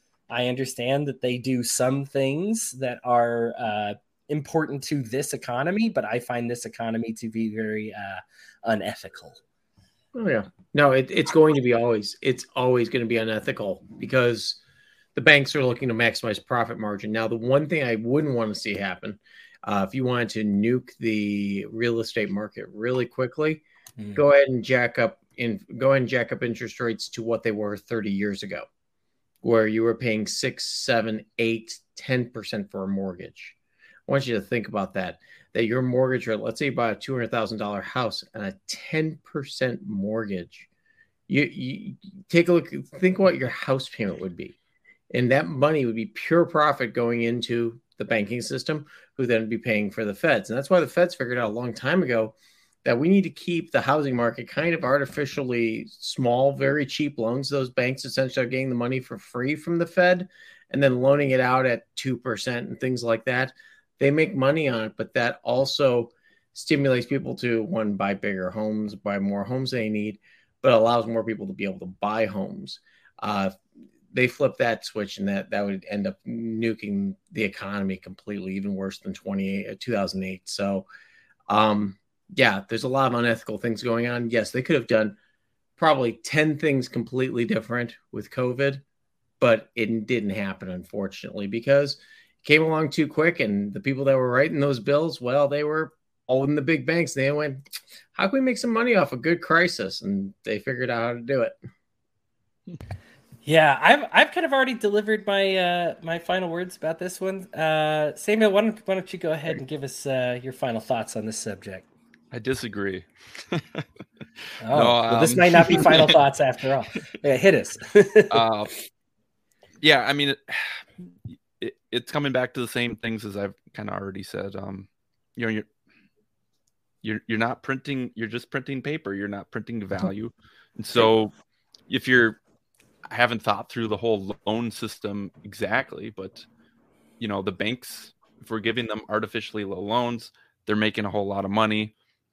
I understand that they do some things that are uh, important to this economy, but I find this economy to be very uh, unethical. Oh, yeah. No, it, it's going to be always, it's always going to be unethical, because the banks are looking to maximize profit margin. Now, the one thing I wouldn't want to see happen, uh, if you wanted to nuke the real estate market really quickly, mm. go ahead and jack up in go ahead and jack up interest rates to what they were thirty years ago, where you were paying six, seven, eight, ten percent for a mortgage. I want you to think about that. That your mortgage rate, let's say you buy a two hundred thousand dollars house and a ten percent mortgage. You, you take a look, think what your house payment would be. And that money would be pure profit going into the banking system, who then would be paying for the feds. And that's why the feds figured out a long time ago that we need to keep the housing market kind of artificially small, very cheap loans. Those banks essentially are getting the money for free from the Fed and then loaning it out at two percent and things like that. They make money on it, but that also stimulates people to, one, buy bigger homes, buy more homes they need, but allows more people to be able to buy homes. Uh, they flip that switch, and that, that would end up nuking the economy completely, even worse than twenty-eight, two thousand eight. So, um, yeah, there's a lot of unethical things going on. Yes, they could have done probably ten things completely different with COVID, but it didn't happen, unfortunately, because it came along too quick, and the people that were writing those bills, well, they were owning the big banks. They went, how can we make some money off a good crisis? And they figured out how to do it. Yeah, I've I've kind of already delivered my uh, my final words about this one. Uh, Samuel, why don't, why don't you go ahead and give us uh, your final thoughts on this subject? I disagree. oh, no, well, um... this might not be final thoughts after all. Yeah, hit us. uh, yeah, I mean, it, it, it's coming back to the same things as I've kind of already said. Um, you know, you're you're you're not printing. You're just printing paper. You're not printing value. And so, if you're I haven't thought through the whole loan system exactly, but you know, the banks, if we're giving them artificially low loans, they're making a whole lot of money.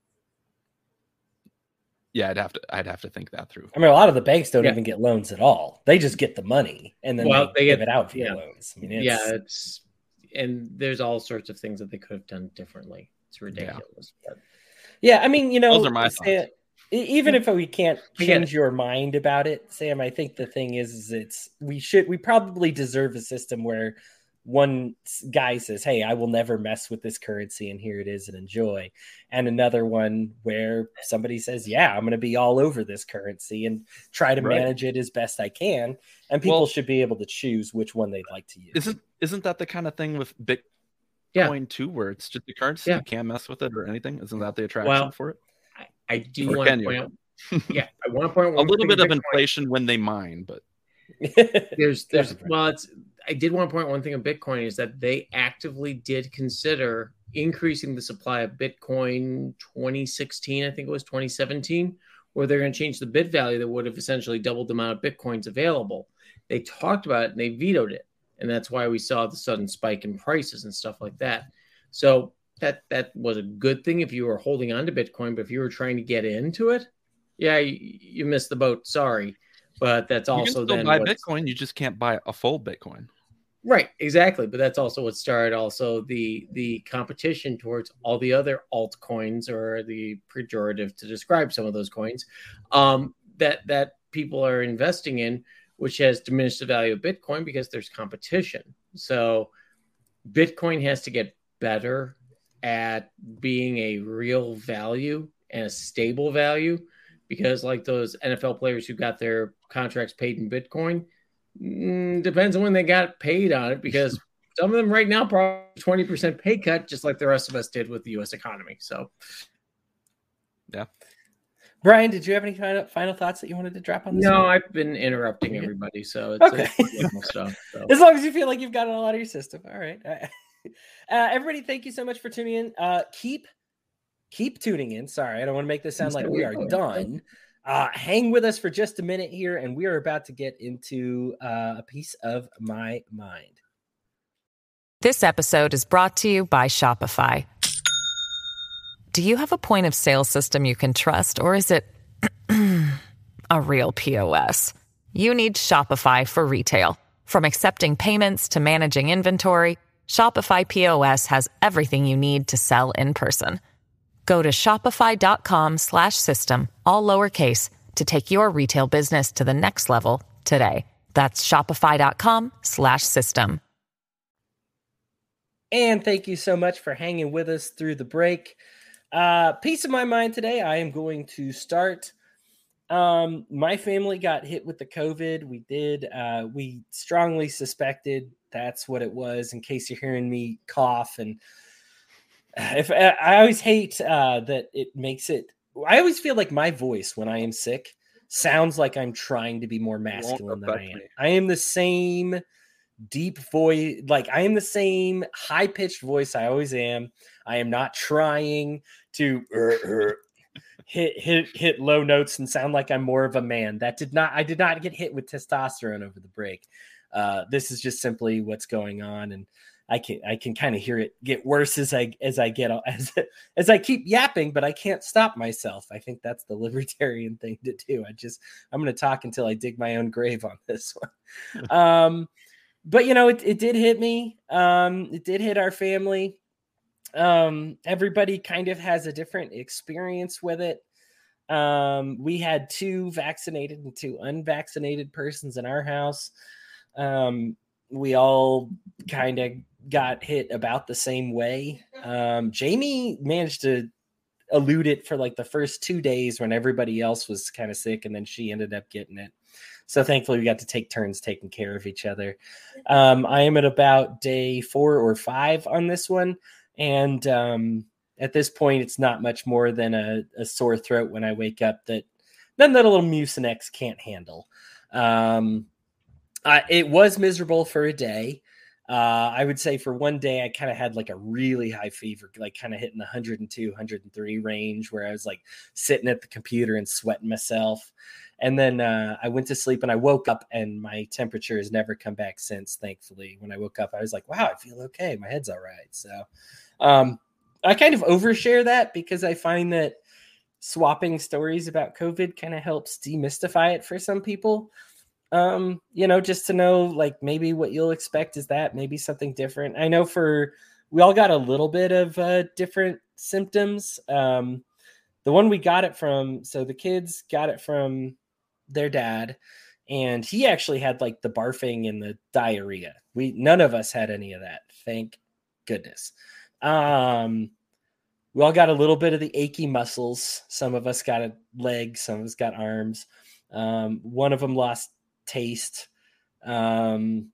Yeah, I'd have to I'd have to think that through. I mean, a lot of the banks don't yeah. even get loans at all. They just get the money and then well, they, they give get, it out via yeah. loans. I mean, it's, yeah, it's and there's all sorts of things that they could have done differently. It's ridiculous. Yeah, but. yeah I mean, you know, those are my thoughts. Even if we can't change your mind about it, Sam, I think the thing is, is it's we should we probably deserve a system where one guy says, hey, I will never mess with this currency, and here it is, and enjoy. And another one where somebody says, yeah, I'm going to be all over this currency and try to right. manage it as best I can. And people well, should be able to choose which one they'd like to use. Isn't isn't that the kind of thing with Bitcoin yeah. too, where it's just the currency, yeah. you can't mess with it or anything? Isn't that the attraction well, for it? I, I do or want to point out, yeah, I want to point out a little bit of Bitcoin. Inflation when they mine, but there's, there's, well, it's, I did want to point out one thing on Bitcoin is that they actively did consider increasing the supply of Bitcoin twenty sixteen, I think it was twenty seventeen, where they're going to change the bit value that would have essentially doubled the amount of Bitcoins available. They talked about it and they vetoed it. And that's why we saw the sudden spike in prices and stuff like that. So that that was a good thing if you were holding on to Bitcoin, but if you were trying to get into it, yeah, you, you missed the boat. Sorry. But that's also you can still then buy Bitcoin. You just can't buy a full Bitcoin. Right, exactly. But that's also what started also the the competition towards all the other altcoins, or the pejorative to describe some of those coins, um, that that people are investing in, which has diminished the value of Bitcoin because there's competition. So Bitcoin has to get better at being a real value and a stable value, because like those N F L players who got their contracts paid in Bitcoin, mm, depends on when they got paid on it, because some of them right now probably twenty percent pay cut, just like the rest of us did with the U S economy. So, yeah. Brian, did you have any final, final thoughts that you wanted to drop on this? No, one? I've been interrupting everybody, so it's okay. It's stuff, so. As long as you feel like you've got it all out of your system. All right. Uh, everybody, thank you so much for tuning in. Uh, keep keep tuning in. Sorry, I don't want to make this sound like we are done. Uh, hang with us for just a minute here, and we are about to get into uh, a piece of my mind. This episode is brought to you by Shopify. Do you have a point of sale system you can trust, or is it a real P O S? You need Shopify for retail. From accepting payments to managing inventory, Shopify P O S has everything you need to sell in person. Go to shopify.com slash system, all lowercase, to take your retail business to the next level today. That's shopify.com slash system. And thank you so much for hanging with us through the break. Uh, peace of my mind today, I am going to start. Um, my family got hit with the COVID. We did. Uh, we strongly suspected that's what it was, in case you're hearing me cough. And if I always hate uh, that it makes it, I always feel like my voice when I am sick sounds like I'm trying to be more masculine than I am. Me. I am the same deep voice, like I am the same high-pitched voice I always am. I am not trying to uh, uh, hit hit hit low notes and sound like I'm more of a man. That did not I did not get hit with testosterone over the break. Uh, this is just simply what's going on, and I can I can kind of hear it get worse as I as I get as as I keep yapping, but I can't stop myself. I think that's the libertarian thing to do. I just I'm going to talk until I dig my own grave on this one. um, But, you know, it, it did hit me. Um, it did hit our family. Um, everybody kind of has a different experience with it. Um, we had two vaccinated and two unvaccinated persons in our house. Um, we all kind of got hit about the same way. Um, Jamie managed to elude it for like the first two days when everybody else was kind of sick, and then she ended up getting it. So thankfully we got to take turns taking care of each other. Um, I am at about day four or five on this one. And um, at this point, it's not much more than a, a sore throat when I wake up that none that a little Mucinex can't handle. Um, I, it was miserable for a day. Uh, I would say for one day, I kind of had like a really high fever, like kind of hitting the one hundred two, one hundred three range, where I was like sitting at the computer and sweating myself. And then uh, I went to sleep and I woke up and my temperature has never come back since, thankfully. When I woke up, I was like, wow, I feel okay. My head's all right. So um, I kind of overshare that because I find that swapping stories about COVID kind of helps demystify it for some people. Um, you know, just to know, like, maybe what you'll expect is that, maybe something different. I know for, we all got a little bit of uh, different symptoms. Um, the one we got it from, so the kids got it from their dad, and he actually had like the barfing and the diarrhea. We, none of us had any of that. Thank goodness. Um, we all got a little bit of the achy muscles. Some of us got a leg, some of us got arms. Um, one of them lost taste. Um,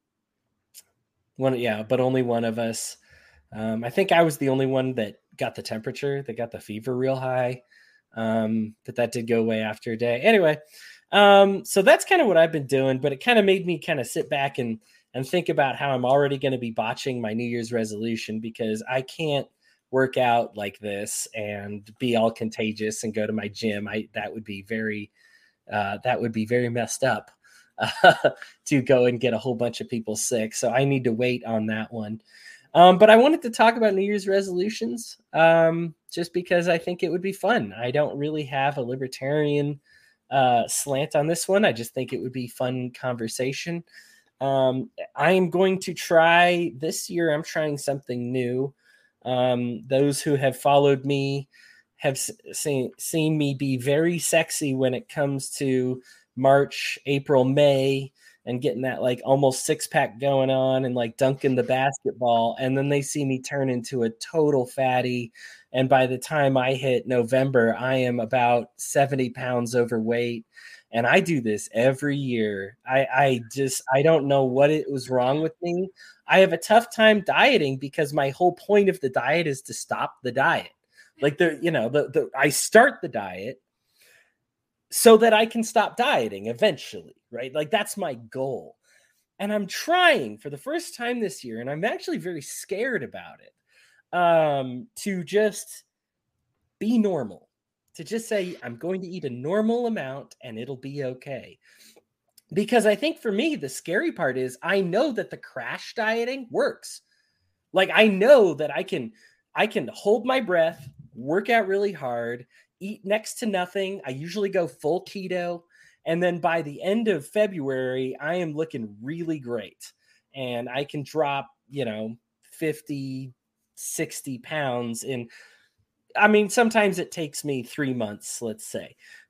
one, yeah, but only one of us. Um, I think I was the only one that got the temperature, that got the fever real high. Um, but that did go away after a day. Anyway, um, so that's kind of what I've been doing, but it kind of made me kind of sit back and, and think about how I'm already going to be botching my New Year's resolution, because I can't work out like this and be all contagious and go to my gym. I, that would be very, uh, that would be very messed up, uh, to go and get a whole bunch of people sick. So I need to wait on that one. Um, but I wanted to talk about New Year's resolutions, um, just because I think it would be fun. I don't really have a libertarian uh, slant on this one. I just think it would be fun conversation. Um, I am going to try this year. I'm trying something new. Um, those who have followed me have seen, seen me be very sexy when it comes to March, April, May, and getting that like almost six pack going on and like dunking the basketball. And then they see me turn into a total fatty. And by the time I hit November, I am about seventy pounds overweight. And I do this every year. I, I just, I don't know what it was wrong with me. I have a tough time dieting because my whole point of the diet is to stop the diet. Like the, you know, the, the, I start the diet so that I can stop dieting eventually, right? Like that's my goal. And I'm trying for the first time this year, and I'm actually very scared about it, um, to just be normal, to just say, I'm going to eat a normal amount and it'll be okay. Because I think for me, the scary part is I know that the crash dieting works. Like I know that I can, I can hold my breath, work out really hard, eat next to nothing. I usually go full keto. And then by the end of February, I am looking really great. And I can drop, you know, fifty, sixty pounds in, I mean, sometimes it takes me three months, let's say.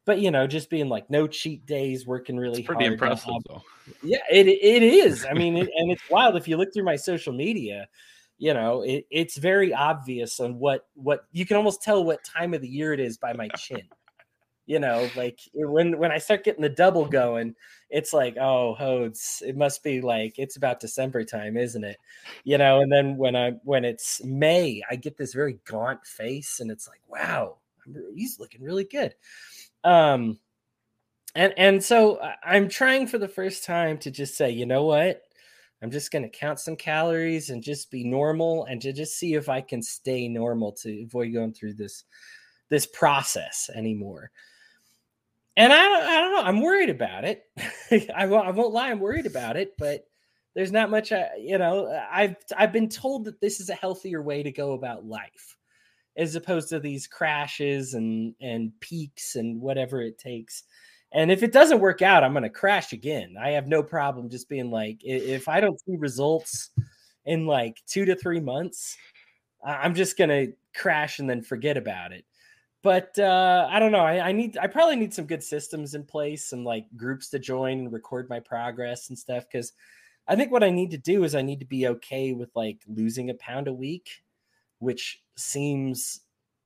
but you know, just being like no cheat days, working really it's pretty hard. impressive, Um, though. Yeah, it it is. I mean, it, and it's wild if you look through my social media. You know, it, it's very obvious on what what you can almost tell what time of the year it is by my chin. You know, like when when I start getting the double going, it's like, oh, Hodes, it must be like it's about December time, isn't it? You know, and then when I when it's May, I get this very gaunt face, and it's like, wow, he's looking really good. Um, and and so I'm trying for the first time to just say, you know what? I'm just going to count some calories and just be normal and to just see if I can stay normal to avoid going through this, this process anymore. And I, I don't know, I'm worried about it. I, won't, I won't lie. I'm worried about it, but there's not much, I, you know, I've, I've been told that this is a healthier way to go about life as opposed to these crashes and, and peaks and whatever it takes. And if it doesn't work out, I'm going to crash again. I have no problem just being like, if I don't see results in like two to three months, I'm just going to crash and then forget about it. But uh, I don't know. I, I need, I probably need some good systems in place and like groups to join and record my progress and stuff. Cause I think what I need to do is I need to be okay with like losing a pound a week, which seems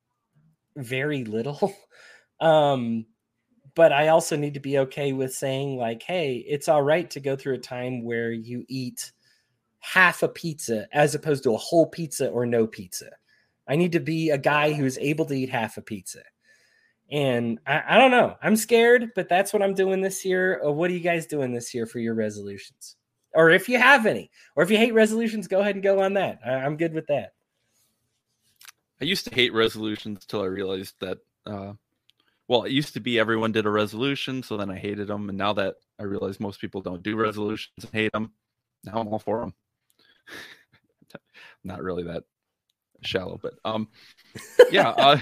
very little. um, But I also need to be okay with saying like, hey, it's all right to go through a time where you eat half a pizza as opposed to a whole pizza or no pizza. I need to be a guy who's able to eat half a pizza. And I, I don't know. I'm scared, but that's what I'm doing this year. Or what are you guys doing this year for your resolutions? Or if you have any, or if you hate resolutions, go ahead and go on that. I, I'm good with that. I used to hate resolutions till I realized that, uh, well, it used to be everyone did a resolution, so then I hated them. And now that I realize most people don't do resolutions and hate them, now I'm all for them. Not really that shallow, but um, yeah, uh,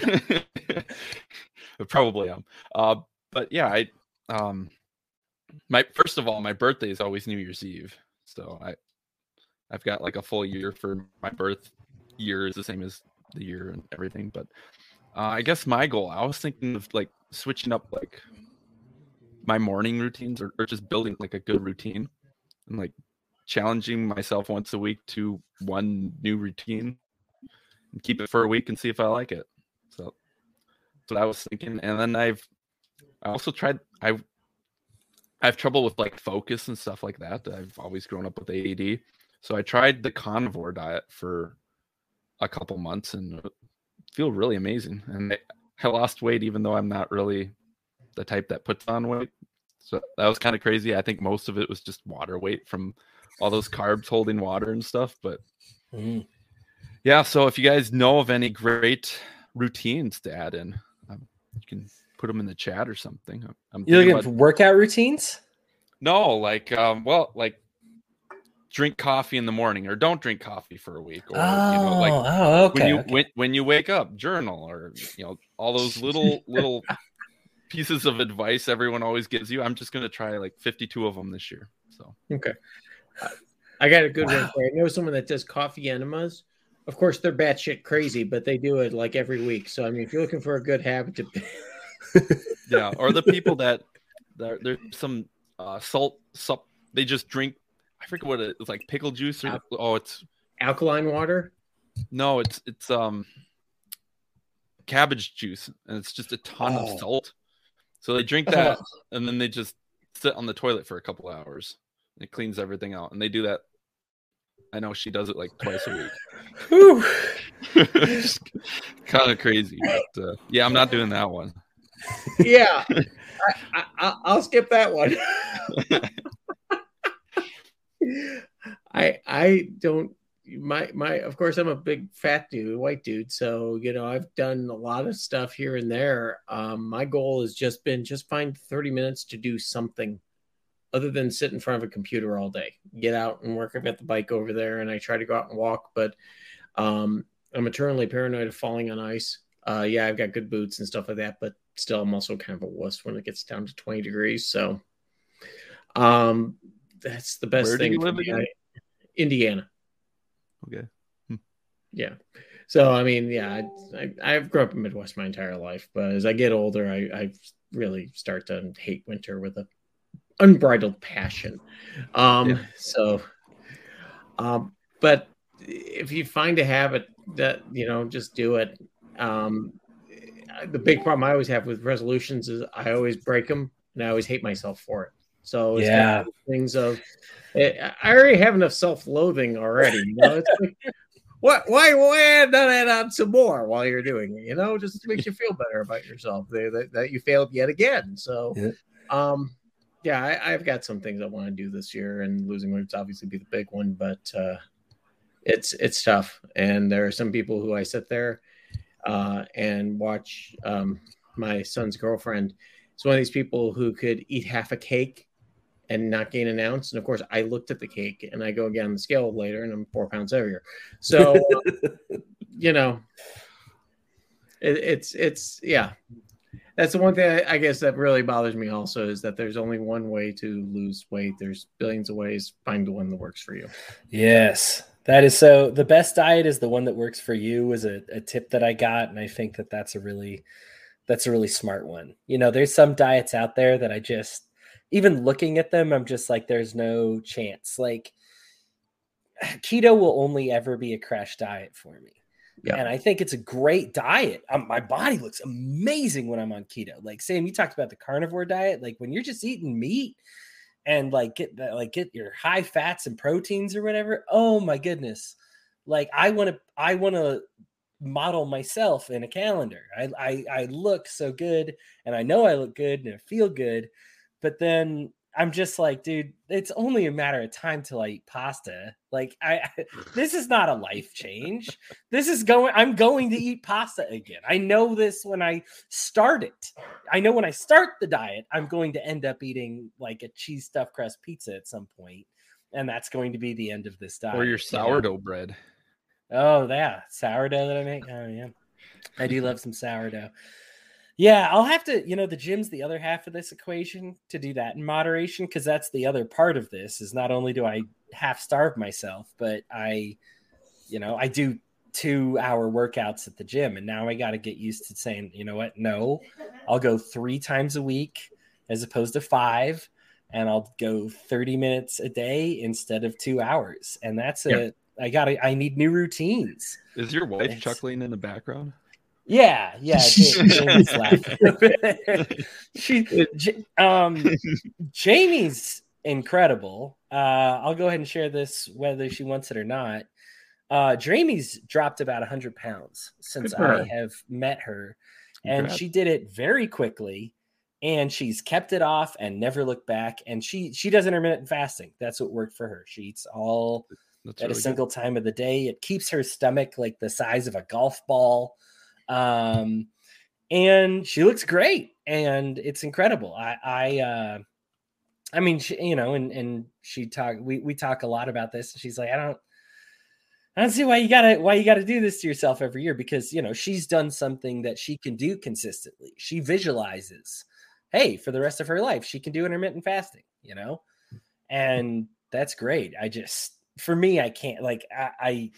probably am. Uh, but yeah, I um, my first of all, my birthday is always New Year's Eve, so I I've got like a full year for my birth year is the same as the year and everything, but. Uh, I guess my goal, I was thinking of like switching up like my morning routines or, or just building like a good routine and like challenging myself once a week to one new routine and keep it for a week and see if I like it. So that's what I was thinking. And then I've, I also tried, I I have trouble with like focus and stuff like that. I've always grown up with A D D. So I tried the carnivore diet for a couple months and feel really amazing. And I, I lost weight, even though I'm not really the type that puts on weight. So that was kind of crazy. I think most of it was just water weight from all those carbs holding water and stuff. But mm. yeah, so if you guys know of any great routines to add in, um, you can put them in the chat or something. I'm You're looking about... for workout routines? No, like, um, well, like, drink coffee in the morning or don't drink coffee for a week, or oh, you know, like oh, okay, when you okay. when, when you wake up, journal, or you know, all those little little pieces of advice everyone always gives you. I'm just going to try like fifty-two of them this year. So okay, I got a good wow. one for you. I know someone that does coffee enemas. Of course, they're batshit crazy, but they do it like every week. So I mean, if you're looking for a good habit to yeah, or the people that there's some uh, salt sup, they just drink. I forget what it is, like pickle juice or Al- oh, it's alkaline water. No, it's it's um cabbage juice, and it's just a ton oh. of salt. So they drink that, oh. and then they just sit on the toilet for a couple of hours. And it cleans everything out, and they do that. I know she does it like twice a week. Just kind of crazy, but uh, yeah, I'm not doing that one. Yeah, I, I, I'll skip that one. I I don't my my of course I'm a big fat dude, white dude, so you know I've done a lot of stuff here and there. Um, my goal has just been just find thirty minutes to do something other than sit in front of a computer all day. Get out and work. I've got the bike over there, and I try to go out and walk, but um, I'm eternally paranoid of falling on ice. Uh, yeah, I've got good boots and stuff like that, but still, I'm also kind of a wuss when it gets down to twenty degrees. So, um, that's the best Where thing. Do you live again? Indiana. Okay. Yeah. So, I mean, yeah, I, I, I've grown up in Midwest my entire life, but as I get older, I, I really start to hate winter with an unbridled passion. Um, Yeah. So, um, but if you find a habit that, you know, just do it. Um, the big problem I always have with resolutions is I always break them and I always hate myself for it. So it's kind Yeah. of things of, I already have enough self-loathing already. You know, it's like, what? Why? Why add that on some more while you're doing it? You know, just makes you feel better about yourself that, that you failed yet again. So, Yeah. um, yeah, I, I've got some things I want to do this year, and losing weight would obviously be the big one, but uh, it's it's tough. And there are some people who I sit there uh, and watch. Um, my son's girlfriend is one of these people who could eat half a cake and not gain an ounce. And of course, I looked at the cake and I go again on the scale later, and I'm four pounds heavier. So, you know, it, it's it's yeah. That's the one thing I guess that really bothers me also is that there's only one way to lose weight. There's billions of ways. Find the one that works for you. Yes, that is so. The best diet is the one that works for you is a, a tip that I got. And I think that that's a really, that's a really smart one. You know, there's some diets out there that I just, even looking at them, I'm just like, there's no chance. Like keto will only ever be a crash diet for me. Yeah. And I think it's a great diet. Um, my body looks amazing when I'm on keto. Like Sam, you talked about the carnivore diet. Like when you're just eating meat and like get the, like get your high fats and proteins or whatever. Oh my goodness. Like I want to, I want to model myself in a calendar. I, I, I look so good and I know I look good and I feel good, but then I'm just like, dude, it's only a matter of time till I eat pasta. Like I, I this is not a life change. This is going, I'm going to eat pasta again. I know this when I start it. I know when I start the diet, I'm going to end up eating like a cheese stuffed crust pizza at some point, and that's going to be the end of this diet. Or your sourdough you know? bread. Oh, yeah. Sourdough that I make. Oh, yeah. I do love some sourdough. Yeah, I'll have to, you know, the gym's the other half of this equation to do that in moderation, because that's the other part of this is not only do I half starve myself, but I, you know, I do two hour workouts at the gym. And now I got to get used to saying, you know what? No, I'll go three times a week as opposed to five. And I'll go thirty minutes a day instead of two hours. And that's a, yeah. I got to, I need new routines. Is your wife it's, chuckling in the background? Yeah, yeah. Jamie's laughing. she, um, Jamie's incredible. Uh, I'll go ahead and share this whether she wants it or not. Uh, Jamie's dropped about one hundred pounds since I have met her, and Congrats. She did it very quickly, and she's kept it off and never looked back. And she she does intermittent fasting. That's what worked for her. She eats all That's at really a single good. time of the day. It keeps her stomach like the size of a golf ball. Um, and she looks great, and it's incredible. I, I, uh, I mean, she, you know, and, and she talk, we, we talk a lot about this, and she's like, I don't, I don't see why you gotta, why you gotta do this to yourself every year, because, you know, she's done something that she can do consistently. She visualizes, hey, for the rest of her life, she can do intermittent fasting, you know, and that's great. I just, for me, I can't like, I, I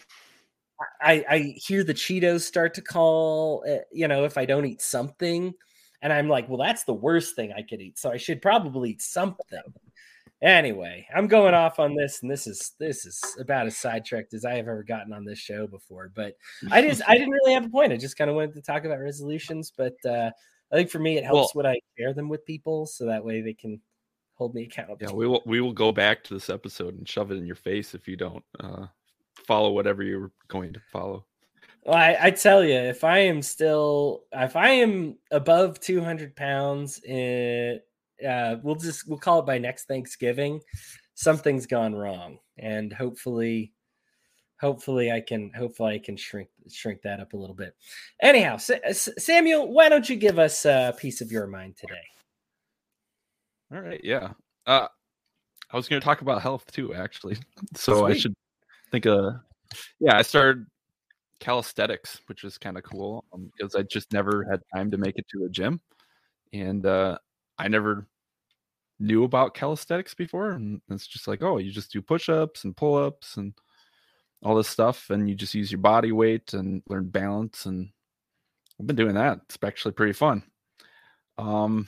I, I hear the Cheetos start to call, uh, you know, if I don't eat something, and I'm like, well, that's the worst thing I could eat. So I should probably eat something. Anyway, I'm going off on this, and this is, this is about as sidetracked as I have ever gotten on this show before, but I just, I didn't really have a point. I just kind of wanted to talk about resolutions, but uh, I think for me, it helps well, when I share them with people. So that way they can hold me accountable. Yeah, we will, we will go back to this episode and shove it in your face if you don't, uh, follow whatever you're going to follow. Well, I, I tell you, if I am still, if I am above two hundred pounds, it, uh, we'll just, we'll call it by next Thanksgiving, something's gone wrong. And hopefully, hopefully I can, hopefully I can shrink, shrink that up a little bit. Anyhow, S- Samuel, why don't you give us a piece of your mind today? All right. Yeah. Uh, I was going to talk about health too, actually. So Sweet. I should think uh yeah I started calisthenics, which is kind of cool um, because I just never had time to make it to a gym, and uh I never knew about calisthenics before, and it's just like, oh, you just do push-ups and pull-ups, and all this stuff, and you just use your body weight and learn balance. And I've been doing that. It's actually pretty fun. Um,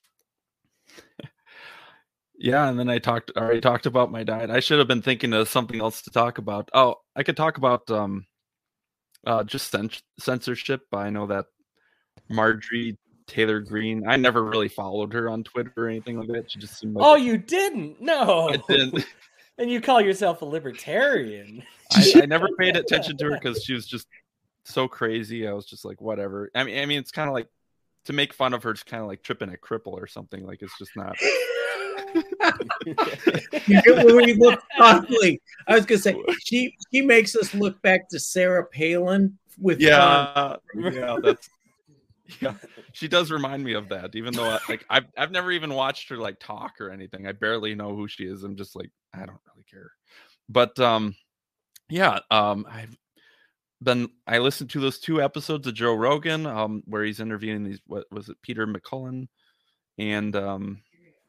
yeah, and then I talked already talked about my diet. I should have been thinking of something else to talk about. Oh, I could talk about um, uh, just cens- censorship. I know that Marjorie Taylor Greene. I never really followed her on Twitter or anything like that. She just seemed like oh, you didn't? No, I didn't. And you call yourself a libertarian? I, I never paid attention to her because she was just so crazy. I was just like, whatever. I mean, I mean, it's kind of like to make fun of her. It's kind of like tripping a cripple or something. Like it's just not. We look ugly. I was gonna say she she makes us look back to Sarah Palin with yeah, yeah, that's yeah. She does remind me of that, even though I, like I've I've never even watched her like talk or anything. I barely know who she is. I'm just like I don't really care. But um, yeah, um, I've been I listened to those two episodes of Joe Rogan, um, where he's interviewing these. What was it, Peter McCullough and um.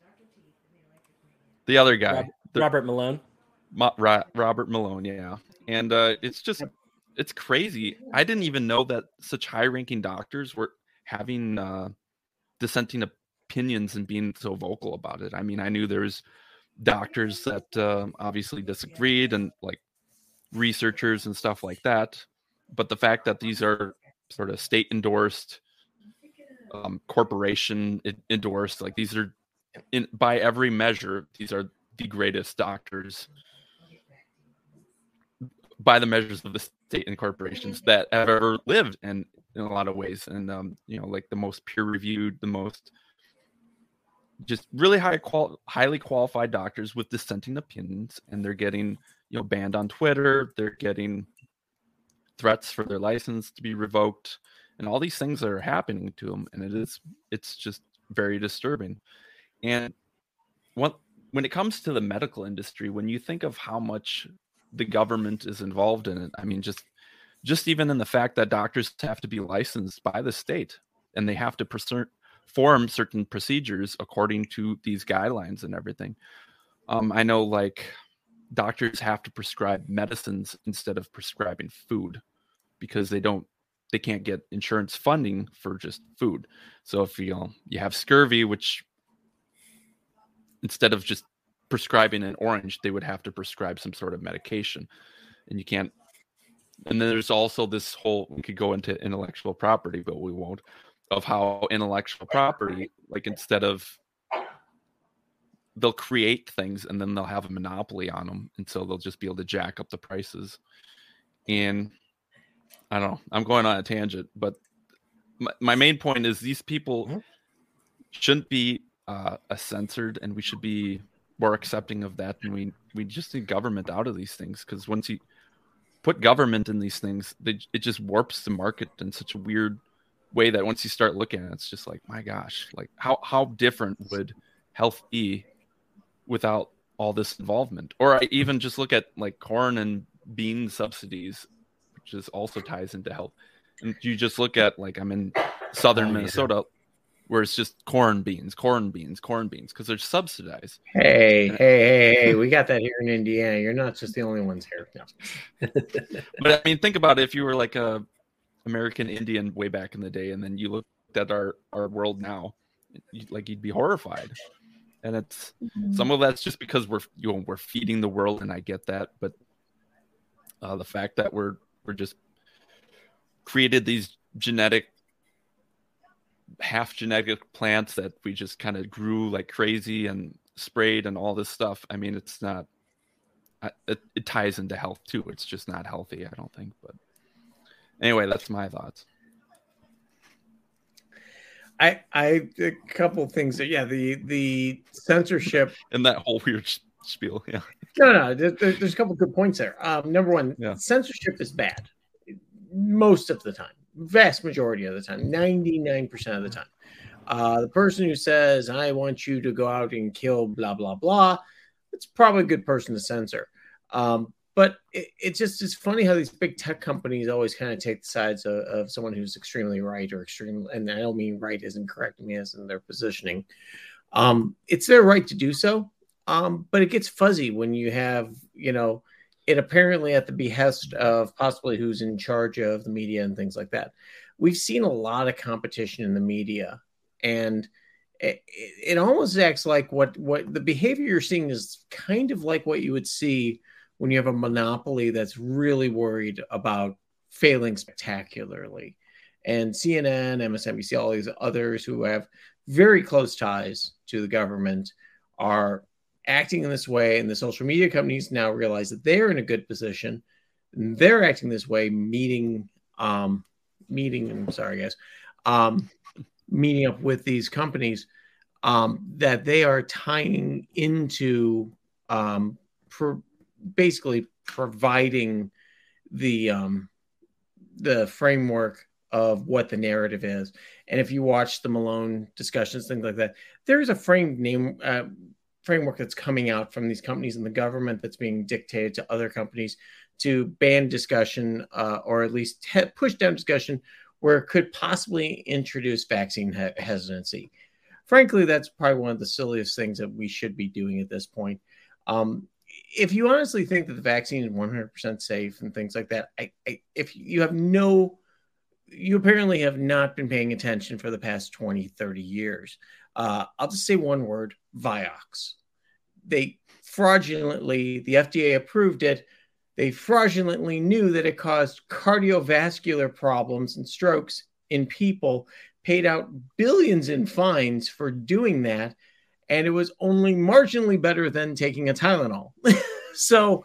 The other guy, Rob, the, Robert Malone. Ma, Ra, Robert Malone, yeah. And uh, it's just, it's crazy. I didn't even know that such high-ranking doctors were having uh, dissenting opinions and being so vocal about it. I mean, I knew there was doctors that uh, obviously disagreed and like researchers and stuff like that. But the fact that these are sort of state-endorsed, um, corporation endorsed, like these are, in by every measure, these are the greatest doctors by the measures of the state and corporations that have ever lived, and in a lot of ways, and um, you know, like the most peer-reviewed, the most just really high qual, highly qualified doctors with dissenting opinions, and they're getting, you know, banned on Twitter. They're getting threats for their license to be revoked, and all these things are happening to them, and it is it's just very disturbing. And what, when it comes to the medical industry, when you think of how much the government is involved in it, I mean, just just even in the fact that doctors have to be licensed by the state, and they have to perform certain procedures according to these guidelines and everything. Um, I know, like, doctors have to prescribe medicines instead of prescribing food because they don't they can't get insurance funding for just food. So if you know, you have scurvy, which instead of just prescribing an orange, they would have to prescribe some sort of medication, and you can't. And then there's also this whole, we could go into intellectual property, but we won't, of how intellectual property, like instead of, they'll create things and then they'll have a monopoly on them. And so they'll just be able to jack up the prices. And I don't know, I'm going on a tangent, but my, my main point is these people shouldn't be Uh, a censored, and we should be more accepting of that. And we we just need government out of these things, because once you put government in these things, they, it just warps the market in such a weird way that once you start looking at it, it's just like, my gosh, like how how different would health be without all this involvement? Or I even just look at like corn and bean subsidies, which is also ties into health. And you just look at, like, I'm in southern oh, Minnesota. Yeah. Where it's just corn beans, corn beans, corn beans, because they're subsidized. Hey, and, hey, hey, hey, we got that here in Indiana. You're not just the only ones here. No. But I mean, think about it. If you were like a American Indian way back in the day, and then you looked at our, our world now, you, like you'd be horrified. And it's mm-hmm. some of that's just because we're you know we're feeding the world, and I get that. But uh, the fact that we're we're just created these genetic. half genetic plants that we just kind of grew like crazy and sprayed and all this stuff. I mean, it's not, it, it ties into health too. It's just not healthy, I don't think. But anyway, that's my thoughts. I, I, a couple of things that, yeah, the, the censorship and that whole weird spiel. Yeah. No, no, there, there's a couple of good points there. Um, number one, yeah. Censorship is bad most of the time. Vast majority of the time, ninety-nine percent of the time. Uh, the person who says, I want you to go out and kill blah, blah, blah, it's probably a good person to censor. Um, but it, it just is funny how these big tech companies always kind of take the sides of, of someone who's extremely right or extremely, and I don't mean right isn't correct, I mean as in their positioning. Um, it's their right to do so, um, but it gets fuzzy when you have, you know, it apparently at the behest of possibly who's in charge of the media and things like that. We've seen a lot of competition in the media, and it, it almost acts like what, what the behavior you're seeing is kind of like what you would see when you have a monopoly that's really worried about failing spectacularly. And C N N, M S N B C, all these others who have very close ties to the government are acting in this way. And the social media companies now realize that they're in a good position. And they're acting this way, meeting, um, meeting, I'm sorry, guys, um, meeting up with these companies um, that they are tying into um, pro- basically providing the um, the framework of what the narrative is. And if you watch the Malone discussions, things like that, there's a frame name uh, framework that's coming out from these companies and the government that's being dictated to other companies to ban discussion uh, or at least he- push down discussion where it could possibly introduce vaccine he- hesitancy. Frankly, that's probably one of the silliest things that we should be doing at this point. Um, if you honestly think that the vaccine is one hundred percent safe and things like that, I, I, if you have no, you apparently have not been paying attention for the past twenty, thirty years. Uh, I'll just say one word, Vioxx. They fraudulently, the F D A approved it. They fraudulently knew that it caused cardiovascular problems and strokes in people, paid out billions in fines for doing that. And it was only marginally better than taking a Tylenol. So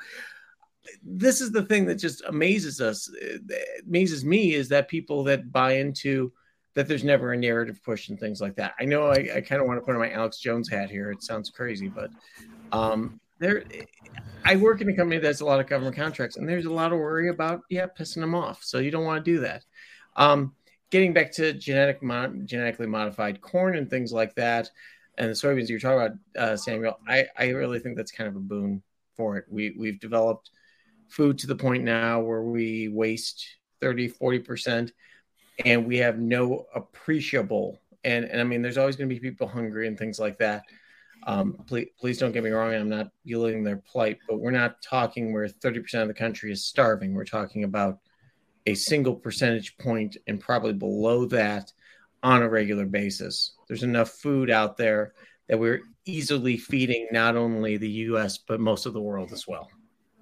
this is the thing that just amazes us, it amazes me, is that people that buy into that there's never a narrative push and things like that. I know I, I kind of want to put on my Alex Jones hat here. It sounds crazy, but um, there, I work in a company that has a lot of government contracts, and there's a lot of worry about, yeah, pissing them off. So you don't want to do that. Um, getting back to genetic, mod, genetically modified corn and things like that, and the soybeans you're talking about, uh, Samuel, I, I really think that's kind of a boon for it. We, we've developed food to the point now where we waste thirty, forty percent, and we have no appreciable, and, and I mean, there's always going to be people hungry and things like that. Um, please, please don't get me wrong. I'm not belittling their plight, but we're not talking where thirty percent of the country is starving. We're talking about a single percentage point and probably below that on a regular basis. There's enough food out there that we're easily feeding not only the U S, but most of the world as well.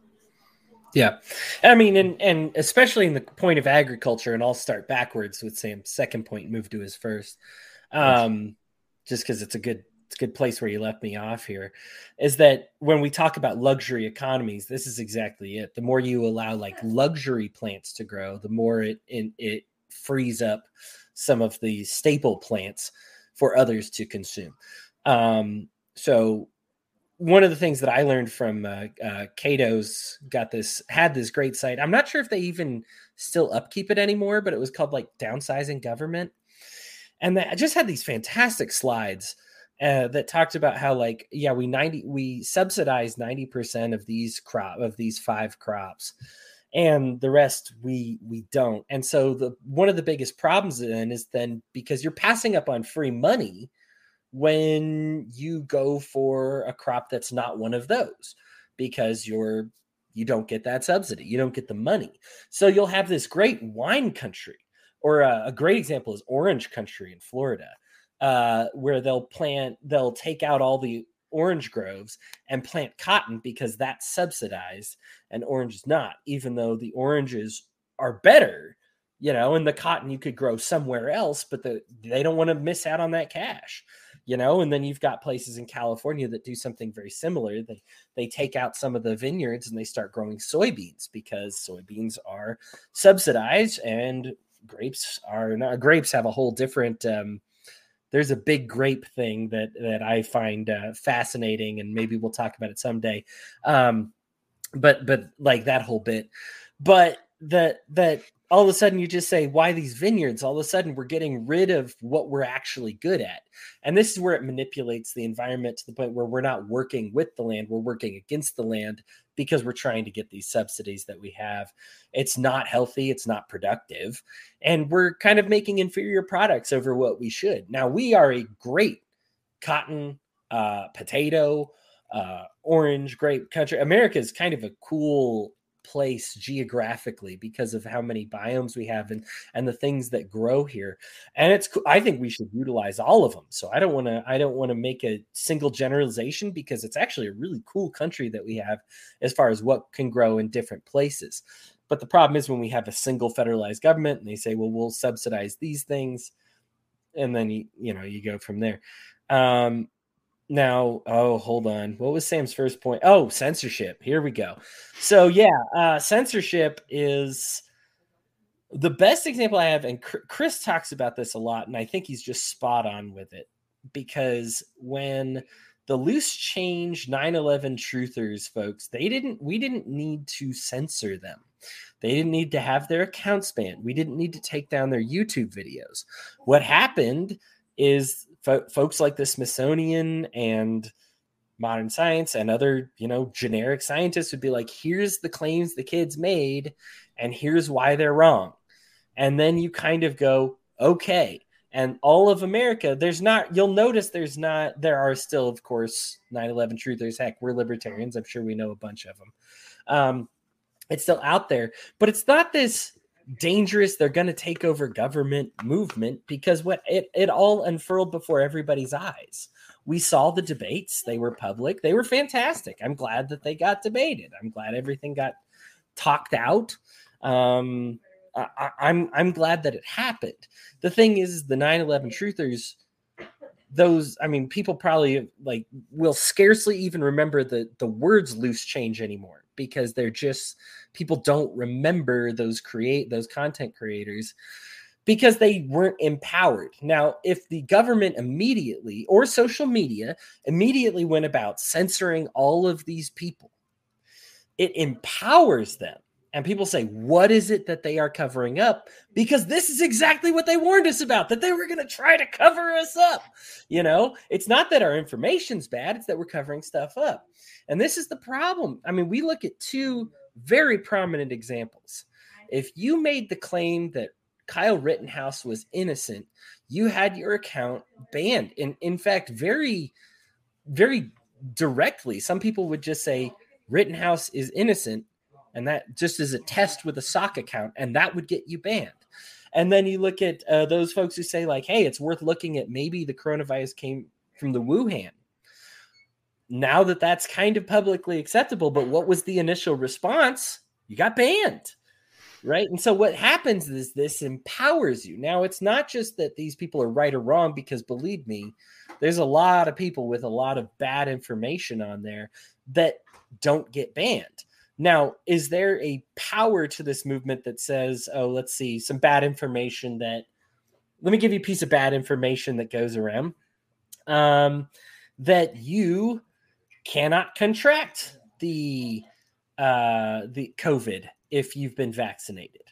Yeah. I mean, and, and especially in the point of agriculture, and I'll start backwards with Sam's second point and move to his first, um, just because it's a good it's a good place where you left me off here, is that when we talk about luxury economies, this is exactly it. The more you allow like luxury plants to grow, the more it it, it frees up some of the staple plants for others to consume. Um, so one of the things that I learned from uh, uh, Cato's got this, had this great site. I'm not sure if they even still upkeep it anymore, but it was called like Downsizing Government. And they just had these fantastic slides uh, that talked about how like, yeah, we ninety, we subsidize ninety percent of these crop of these five crops, and the rest we, we don't. And so the, one of the biggest problems then is then because you're passing up on free money when you go for a crop that's not one of those, because you're, you don't get that subsidy. You don't get the money. So you'll have this great wine country, or a, a great example is orange country in Florida, uh, where they'll plant, they'll take out all the orange groves and plant cotton because that's subsidized and orange is not, even though the oranges are better, you know, and the cotton you could grow somewhere else, but the, they don't want to miss out on that cash. You know, and then you've got places in California that do something very similar. They they take out some of the vineyards and they start growing soybeans because soybeans are subsidized and grapes are not. Grapes have a whole different. Um, there's a big grape thing that that I find uh, fascinating, and maybe we'll talk about it someday. Um, but but like that whole bit, but that that. All of a sudden you just say, why these vineyards? All of a sudden we're getting rid of what we're actually good at. And this is where it manipulates the environment to the point where we're not working with the land. We're working against the land because we're trying to get these subsidies that we have. It's not healthy. It's not productive. And we're kind of making inferior products over what we should. Now we are a great cotton, uh, potato, uh, orange, grape country. America is kind of a cool place geographically because of how many biomes we have and and the things that grow here. And it's I think we should utilize all of them. So I don't want to I don't want to make a single generalization, because it's actually a really cool country that we have as far as what can grow in different places. But the problem is when we have a single federalized government and they say, well, we'll subsidize these things, and then you you know you go from there. Um Now, oh, hold on. What was Sam's first point? Oh, censorship. Here we go. So, yeah, uh, censorship is the best example I have. And Chris talks about this a lot, and I think he's just spot on with it. Because when the loose change nine eleven truthers, folks, they didn't, we didn't need to censor them. They didn't need to have their accounts banned. We didn't need to take down their YouTube videos. What happened is Fo- folks like the Smithsonian and Modern Science and other, you know, generic scientists would be like, here's the claims the kids made, and here's why they're wrong. And then you kind of go, okay. And all of America, there's not, you'll notice there's not, there are still, of course, nine eleven truthers. Heck, we're libertarians. I'm sure we know a bunch of them. Um, it's still out there, but it's not this dangerous, they're going to take over government movement, because what it, it all unfurled before everybody's eyes. We saw the debates. They were public. They were fantastic. I'm glad that they got debated. I'm glad everything got talked out. Um, I, I'm, I'm glad that it happened. The thing is, the nine eleven truthers, those, I mean, people probably like will scarcely even remember the, the words loose change anymore, because they're just, people don't remember those create those content creators because they weren't empowered. Now, if the government immediately, or social media immediately, went about censoring all of these people, it empowers them. And people say, what is it that they are covering up? Because this is exactly what they warned us about, that they were going to try to cover us up. You know, it's not that our information's bad, it's that we're covering stuff up. And this is the problem. I mean, we look at two very prominent examples. If you made the claim that Kyle Rittenhouse was innocent, you had your account banned. And in fact, very, very directly, some people would just say Rittenhouse is innocent, and that just is a test with a sock account, and that would get you banned. And then you look at uh, those folks who say like, hey, it's worth looking at, maybe the coronavirus came from the Wuhan. Now that that's kind of publicly acceptable, but what was the initial response? You got banned, right? And so what happens is this empowers you. Now, it's not just that these people are right or wrong, because believe me, there's a lot of people with a lot of bad information on there that don't get banned. Now, is there a power to this movement that says, oh, let's see, some bad information that, let me give you a piece of bad information that goes around, um, that you cannot contract the uh, the COVID if you've been vaccinated.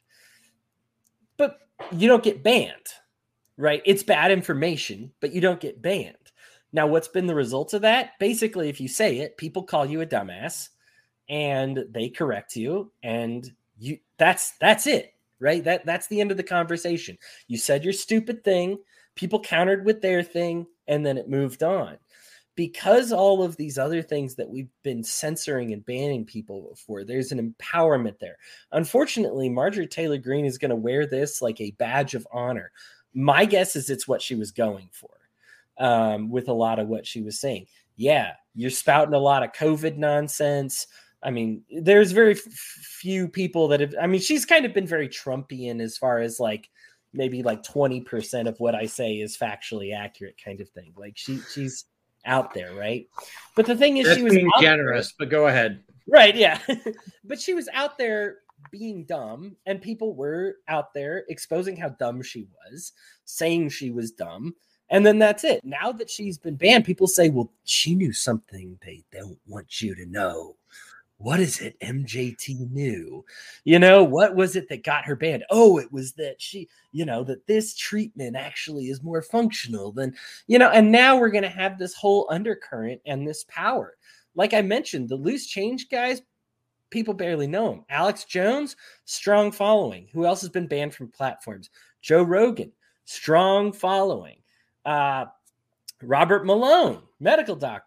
But you don't get banned, right? It's bad information, but you don't get banned. Now, what's been the result of that? Basically, if you say it, people call you a dumbass, and they correct you, and you that's that's it, right? That that's the end of the conversation. You said your stupid thing, people countered with their thing, and then it moved on. Because all of these other things that we've been censoring and banning people for, there's an empowerment there. Unfortunately, Marjorie Taylor Greene is going to wear this like a badge of honor. My guess is it's what she was going for, um, with a lot of what she was saying. Yeah, you're spouting a lot of COVID nonsense. I mean, there's very f- few people that have, I mean, she's kind of been very Trumpian as far as like, maybe like twenty percent of what I say is factually accurate kind of thing. Like she she's out there, right? But the thing is, That's she was being out generous, there. But go ahead. Right, yeah. But she was out there being dumb, and people were out there exposing how dumb she was, saying she was dumb, and then that's it. Now that she's been banned, people say, well, she knew something they don't want you to know. What is it M J T knew? You know, what was it that got her banned? Oh, it was that she, you know, that this treatment actually is more functional than, you know, and now we're going to have this whole undercurrent and this power. Like I mentioned, the loose change guys, people barely know him. Alex Jones, strong following. Who else has been banned from platforms? Joe Rogan, strong following. Uh, Robert Malone, medical doctor,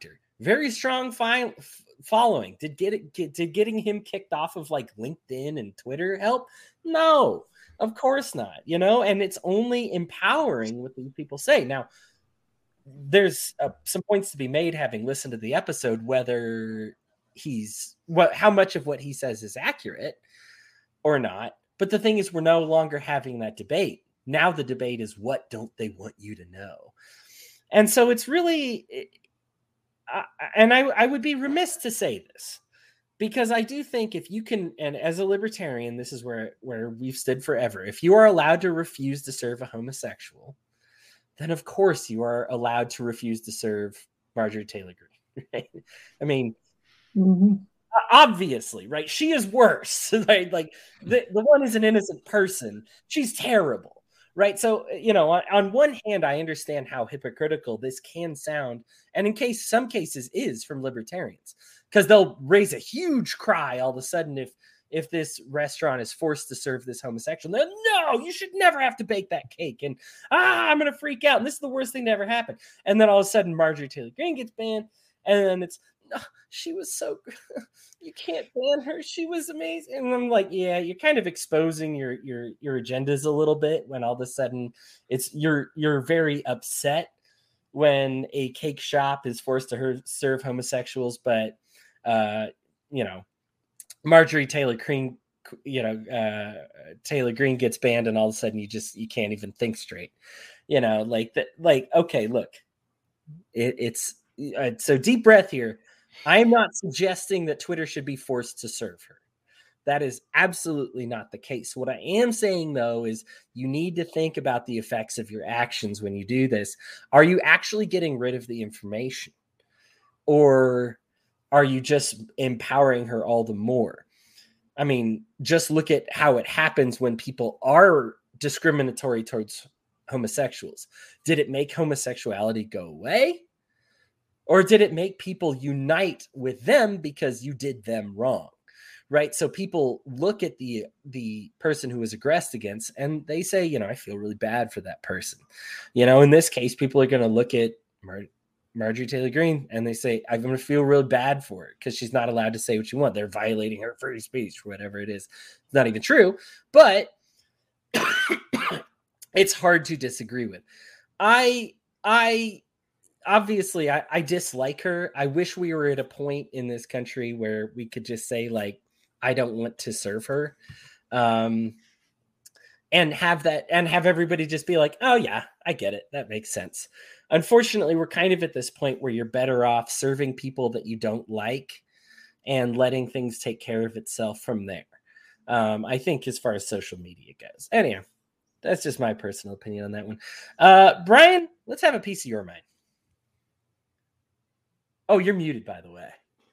very strong fi- following. Did get it? Get, did getting him kicked off of like LinkedIn and Twitter help? No, of course not. You know, and it's only empowering what these people say. Now, there's uh, some points to be made having listened to the episode, whether he's what, how much of what he says is accurate or not. But the thing is, we're no longer having that debate. Now the debate is, what don't they want you to know? And so it's really, uh, and I, I would be remiss to say this, because I do think if you can, and as a libertarian, this is where, where we've stood forever. If you are allowed to refuse to serve a homosexual, then of course you are allowed to refuse to serve Marjorie Taylor Greene. Right? I mean, mm-hmm. obviously, right? She is worse. Right? Like the, the one is an innocent person. She's terrible, right? So, you know, on, on one hand, I understand how hypocritical this can sound, and in case some cases is from libertarians, because they'll raise a huge cry all of a sudden if if this restaurant is forced to serve this homosexual. Then, no, you should never have to bake that cake. And, ah, I'm going to freak out. And this is the worst thing to ever happen. And then all of a sudden, Marjorie Taylor Greene gets banned. And then it's, oh, she was so good. You can't ban her. She was amazing. And I'm like, yeah, you're kind of exposing your your your agendas a little bit when all of a sudden it's you're you're very upset when a cake shop is forced to her, serve homosexuals. But, uh, you know, Marjorie Taylor Greene, you know, uh, Taylor Greene gets banned, and all of a sudden you just you can't even think straight, you know, like that. Like, okay, look, it, it's uh, so deep breath here. I am not suggesting that Twitter should be forced to serve her. That is absolutely not the case. What I am saying, though, is you need to think about the effects of your actions when you do this. Are you actually getting rid of the information, or are you just empowering her all the more? I mean, just look at how it happens when people are discriminatory towards homosexuals. Did it make homosexuality go away? Or did it make people unite with them because you did them wrong? Right? So people look at the, the person who was aggressed against, and they say, you know, I feel really bad for that person. You know, in this case, people are going to look at Mar- Marjorie Taylor Greene, and they say, I'm going to feel real bad for her because she's not allowed to say what she wants. They're violating her free speech or whatever it is. It's not even true, but it's hard to disagree with. I, I, obviously I, I dislike her. I wish we were at a point in this country where we could just say, like, I don't want to serve her. Um, and have that, and have everybody just be like, oh yeah, I get it. That makes sense. Unfortunately, we're kind of at this point where you're better off serving people that you don't like and letting things take care of itself from there. Um, I think as far as social media goes. Anyhow, that's just my personal opinion on that one. Uh, Brian, let's have a piece of your mind. Oh, you're muted, by the way.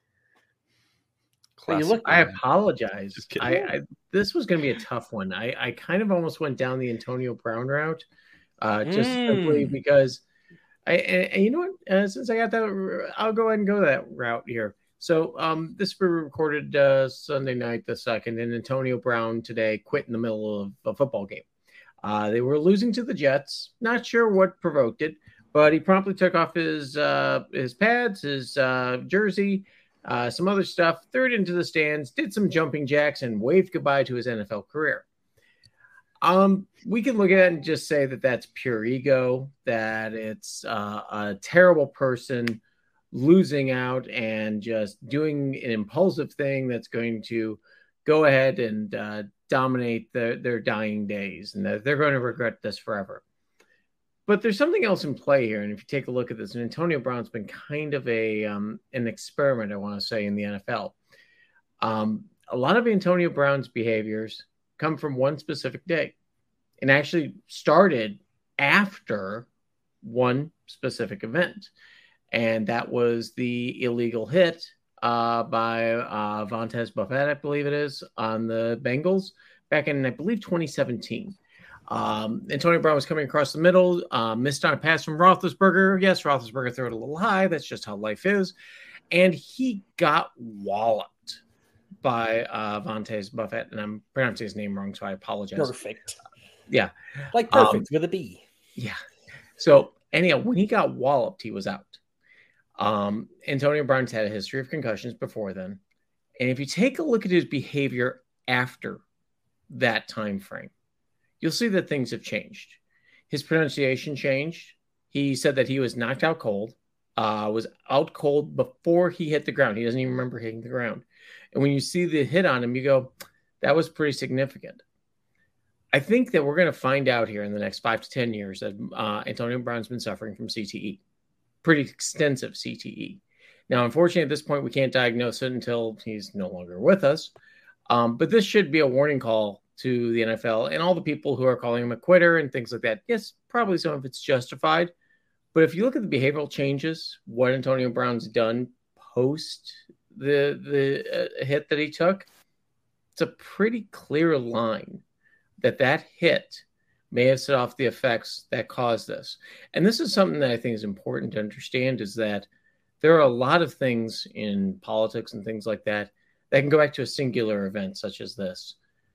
Oh, you look, I apologize. I, I this was going to be a tough one. I, I kind of almost went down the Antonio Brown route, uh, just mm. simply because I and, and you know what? Uh, since I got that, I'll go ahead and go that route here. So um, this was recorded uh, Sunday night the second, and Antonio Brown today quit in the middle of a football game. Uh, they were losing to the Jets. Not sure what provoked it, but he promptly took off his uh, his pads, his uh, jersey. Uh, some other stuff, threw it into the stands, did some jumping jacks, and waved goodbye to his N F L career. Um, we can look at it and just say that that's pure ego, that it's uh, a terrible person losing out and just doing an impulsive thing that's going to go ahead and uh, dominate the, their dying days, and that they're going to regret this forever. But there's something else in play here, and if you take a look at this, and Antonio Brown's been kind of a um, an experiment, I want to say, in the N F L. Um, a lot of Antonio Brown's behaviors come from one specific day, and actually started after one specific event, and that was the illegal hit uh, by uh, Vontaze Buffett, I believe it is, on the Bengals back in, I believe, twenty seventeen. Um, Antonio Brown was coming across the middle, uh, missed on a pass from Roethlisberger. Yes, Roethlisberger threw it a little high. That's just how life is. And he got walloped by uh, Vontaze Buffett. And I'm pronouncing his name wrong, so I apologize. Perfect. Uh, yeah. Like perfect um, with a B. Yeah. So anyhow, when he got walloped, he was out. Um, Antonio Brown's had a history of concussions before then. And if you take a look at his behavior after that time frame, you'll see that things have changed. His pronunciation changed. He said that he was knocked out cold, uh, was out cold before he hit the ground. He doesn't even remember hitting the ground. And when you see the hit on him, you go, that was pretty significant. I think that we're going to find out here in the next five to ten years that uh, Antonio Brown's been suffering from C T E, pretty extensive C T E. Now, unfortunately, at this point, we can't diagnose it until he's no longer with us. Um, but this should be a warning call to the N F L and all the people who are calling him a quitter and things like that. Yes, probably some of it's justified. But if you look at the behavioral changes, what Antonio Brown's done post the, the uh, hit that he took, it's a pretty clear line that that hit may have set off the effects that caused this. And this is something that I think is important to understand, is that there are a lot of things in politics and things like that that can go back to a singular event such as this.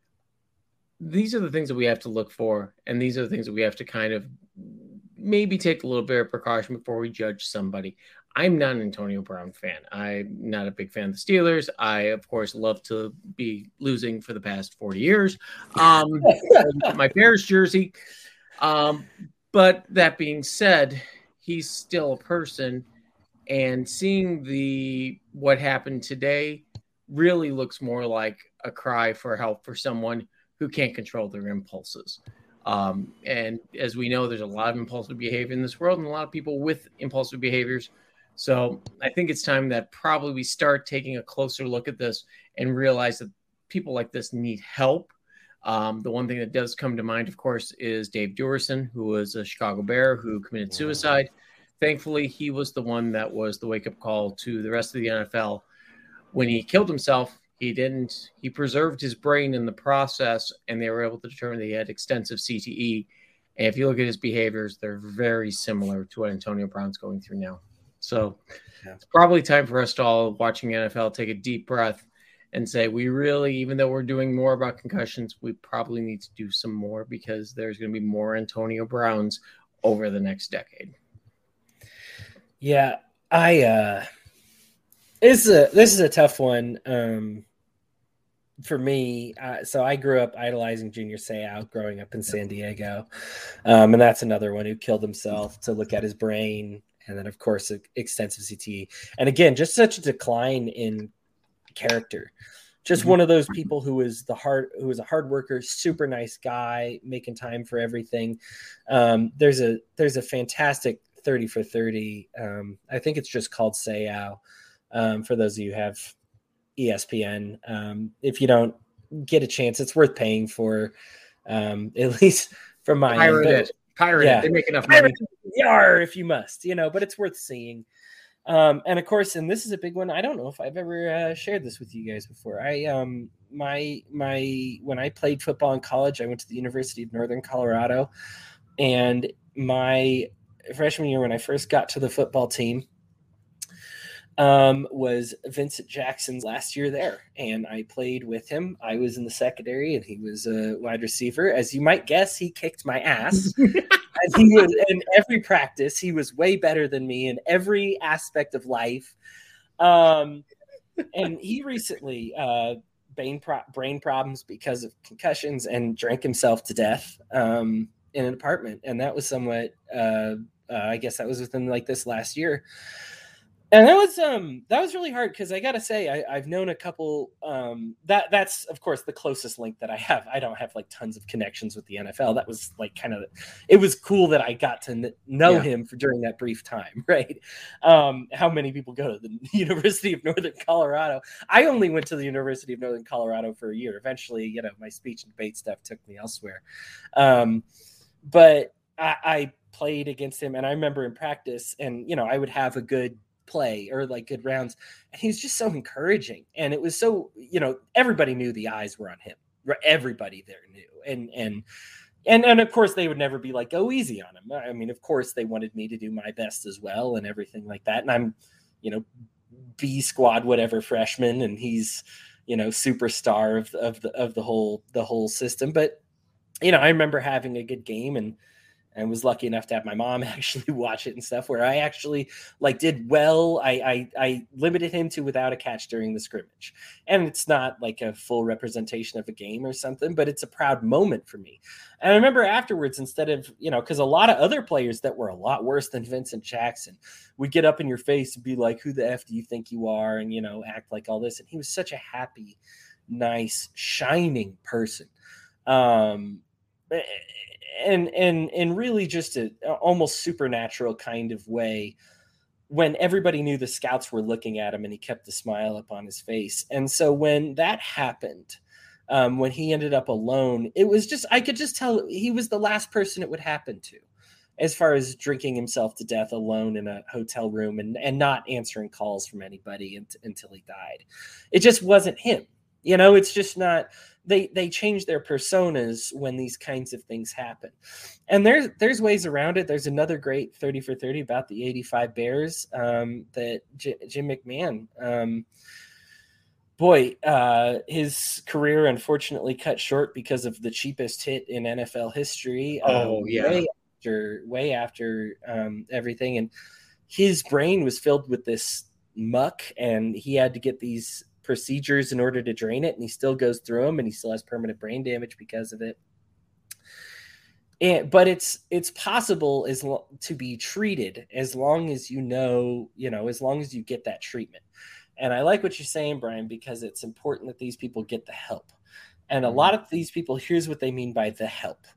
These are the things that we have to look for, and these are the things that we have to kind of maybe take a little bit of precaution before we judge somebody. I'm not an Antonio Brown fan. I'm not a big fan of the Steelers. I, of course, love to be losing for the past forty years. Um, my Bears jersey. Um, but that being said, he's still a person, and seeing the what happened today really looks more like a cry for help for someone who can't control their impulses. Um, and as we know, there's a lot of impulsive behavior in this world and a lot of people with impulsive behaviors. So I think it's time that probably we start taking a closer look at this and realize that people like this need help. Um, the one thing that does come to mind, of course, is Dave Duerson, who was a Chicago Bear who committed suicide. Thankfully, he was the one that was the wake-up call to the rest of the N F L. When he killed himself, he didn't. He preserved his brain in the process, and they were able to determine that he had extensive C T E. And if you look at his behaviors, they're very similar to what Antonio Brown's going through now. So yeah. It's probably time for us to all, watching N F L, take a deep breath and say, we really, even though we're doing more about concussions, we probably need to do some more, because there's going to be more Antonio Browns over the next decade. Yeah, I uh, this is a this is a tough one um, for me. Uh, so I grew up idolizing Junior Seau growing up in San Diego, um, and that's another one who killed himself to look at his brain, and then of course extensive C T E, and again just such a decline in character. Just mm-hmm. one of those people who was the hard, who was a hard worker, super nice guy, making time for everything. Um, there's a there's a fantastic thirty for thirty. Um, I think it's just called Seau. Um, for those of you who have E S P N, um, if you don't get a chance, it's worth paying for. Um, at least from my pirate end. it, pirate yeah. it. They make enough money. Yar, if you must, you know. But it's worth seeing. Um, and of course, and this is a big one. I don't know if I've ever uh, shared this with you guys before. I um my my when I played football in college, I went to the University of Northern Colorado, and my freshman year when I first got to the football team um, was Vincent Jackson's last year there. And I played with him. I was in the secondary and he was a wide receiver. As you might guess, he kicked my ass. And he was in every practice. He was way better than me in every aspect of life. Um, and he recently uh, brain, pro- brain problems because of concussions and drank himself to death um, in an apartment. And that was somewhat uh, Uh, I guess that was within like this last year. And that was um that was really hard, because I gotta say I, I've known a couple um that that's of course the closest link that I have. I don't have like tons of connections with the N F L. That was like kind of, it was cool that I got to n- know yeah. him for during that brief time, right? Um, how many people go to the University of Northern Colorado? I only went to the University of Northern Colorado for a year. Eventually, you know, my speech and debate stuff took me elsewhere. Um, but I, I played against him, and I remember in practice, and you know, I would have a good play or like good rounds, and he was just so encouraging, and it was so, you know, everybody knew the eyes were on him. Everybody there knew, and and and and of course they would never be like, go easy on him. I mean, of course they wanted me to do my best as well and everything like that. And I'm, you know, B squad whatever freshman, and he's, you know, superstar of of the of the whole the whole system. But you know, I remember having a good game, and and was lucky enough to have my mom actually watch it and stuff, where I actually like did well. I, I, I limited him to without a catch during the scrimmage. And it's not like a full representation of a game or something, but it's a proud moment for me. And I remember afterwards, instead of, you know, because a lot of other players that were a lot worse than Vincent Jackson would get up in your face and be like, who the F do you think you are? And, you know, act like all this. And he was such a happy, nice, shining person. Um, and, and, and really just a, a almost supernatural kind of way when everybody knew the scouts were looking at him and he kept the smile up on his face. And so when that happened, um, when he ended up alone, it was just, I could just tell he was the last person it would happen to, as far as drinking himself to death alone in a hotel room and, and not answering calls from anybody unt- until he died. It just wasn't him. You know, it's just not, they, they change their personas when these kinds of things happen. And there's, there's ways around it. There's another great thirty for thirty about the eighty-five Bears um, that J- Jim McMahon, um, boy, uh, his career unfortunately cut short because of the cheapest hit in N F L history. Oh, um, yeah. Way after, way after um, everything. And his brain was filled with this muck, and he had to get these procedures in order to drain it, and he still goes through them, and he still has permanent brain damage because of it. And but it's it's possible as lo- to be treated as long as you know, you know, as long as you get that treatment. And I like what you're saying, Brian, because it's important that these people get the help. And a Mm-hmm. lot of these people, here's what they mean by the help: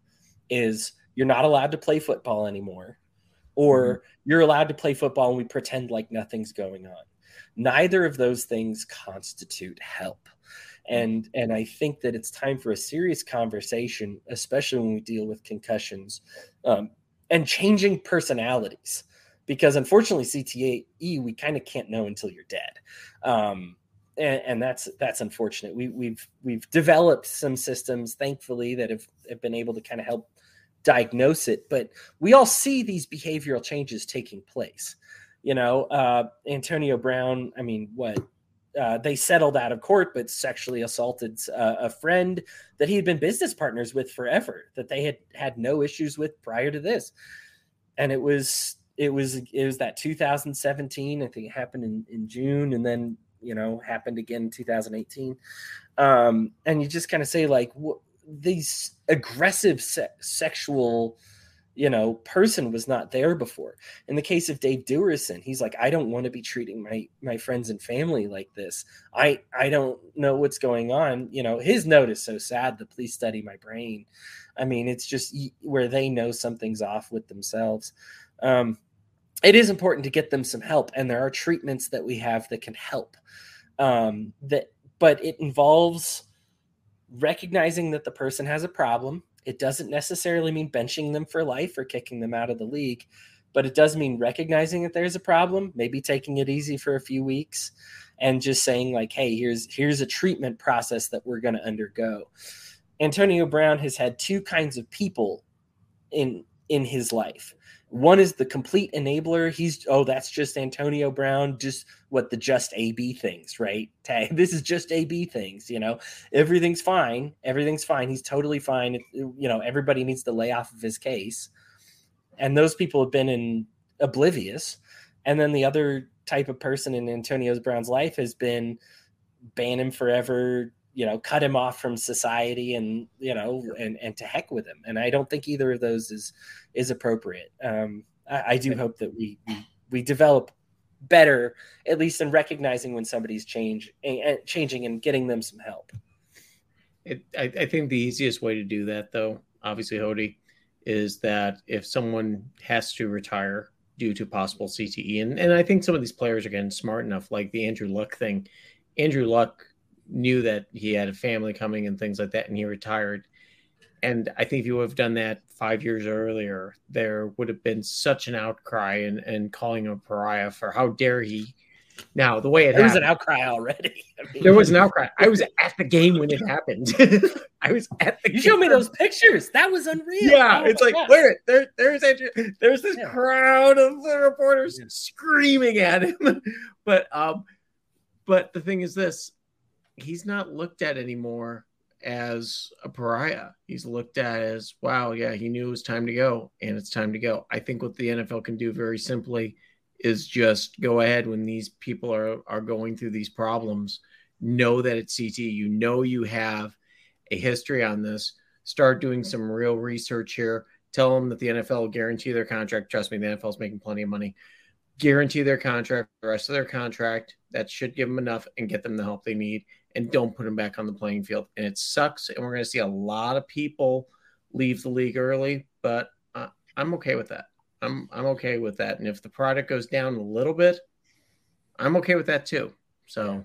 is you're not allowed to play football anymore, or Mm-hmm. you're allowed to play football and we pretend like nothing's going on. Neither of those things constitute help. And and I think that it's time for a serious conversation, especially when we deal with concussions um, and changing personalities, because unfortunately C T E, we kind of can't know until you're dead. Um, and, and that's that's unfortunate. We, we've we've developed some systems, thankfully, that have, have been able to kind of help diagnose it. But we all see these behavioral changes taking place. You know, uh, Antonio Brown, I mean, what? Uh, they settled out of court, but sexually assaulted uh, a friend that he had been business partners with forever, that they had had no issues with prior to this. And it was, it was, it was that two thousand seventeen, I think it happened in, in June, and then, you know, happened again in two thousand eighteen. Um, and you just kind of say like, wh- these aggressive se- sexual, you know, person was not there before. In the case of Dave Duerson, he's like, I don't want to be treating my, my friends and family like this. I, I don't know what's going on. You know, his note is so sad. The Please Study My Brain. I mean, it's just where they know something's off with themselves. Um, it is important to get them some help. And there are treatments that we have that can help. Um, that, but it involves recognizing that the person has a problem. It doesn't necessarily mean benching them for life or kicking them out of the league, but it does mean recognizing that there's a problem, maybe taking it easy for a few weeks and just saying like, hey, here's, here's a treatment process that we're going to undergo. Antonio Brown has had two kinds of people in, in his life. One is the complete enabler. He's, oh, that's just Antonio Brown, just what the just A B things, right? Tag. This is just A B things, you know, everything's fine. Everything's fine. He's totally fine. It, you know, everybody needs to lay off of his case. And those people have been in oblivious. And then the other type of person in Antonio Brown's life has been ban him forever, you know, cut him off from society and, you know, and, and to heck with him. And I don't think either of those is, is appropriate. Um, I, I do hope that we, we, we develop better, at least in recognizing when somebody's change, uh, changing and getting them some help. It, I, I think the easiest way to do that, though, obviously, Hody, is that if someone has to retire due to possible C T E, and, and I think some of these players are getting smart enough, like the Andrew Luck thing. Andrew Luck knew that he had a family coming and things like that, and he retired. And I think if you would have done that five years earlier, there would have been such an outcry and, and calling him a pariah for how dare he. Now, the way it there happened, was an outcry already. I mean, there was an outcry. I was at the game when it happened. I was at the you game. showed me those pictures. That was unreal. Yeah, Oh it's my like, gosh. where there, there's Andrew, there's this Yeah. crowd of the reporters Yeah. screaming at him. But um, but the thing is this, he's not looked at anymore as a pariah. He's looked at as, wow, yeah, he knew it was time to go, and it's time to go. I think what the N F L can do very simply is just go ahead when these people are, are going through these problems, know that it's C T E. You know you have a history on this. Start doing some real research here. Tell them that the N F L will guarantee their contract. Trust me, the N F L is making plenty of money. Guarantee their contract, the rest of their contract. That should give them enough and get them the help they need, and don't put them back on the playing field. And it sucks, and we're going to see a lot of people leave the league early, but uh, I'm okay with that. I'm I'm okay with that. And if the product goes down a little bit, I'm okay with that too. So,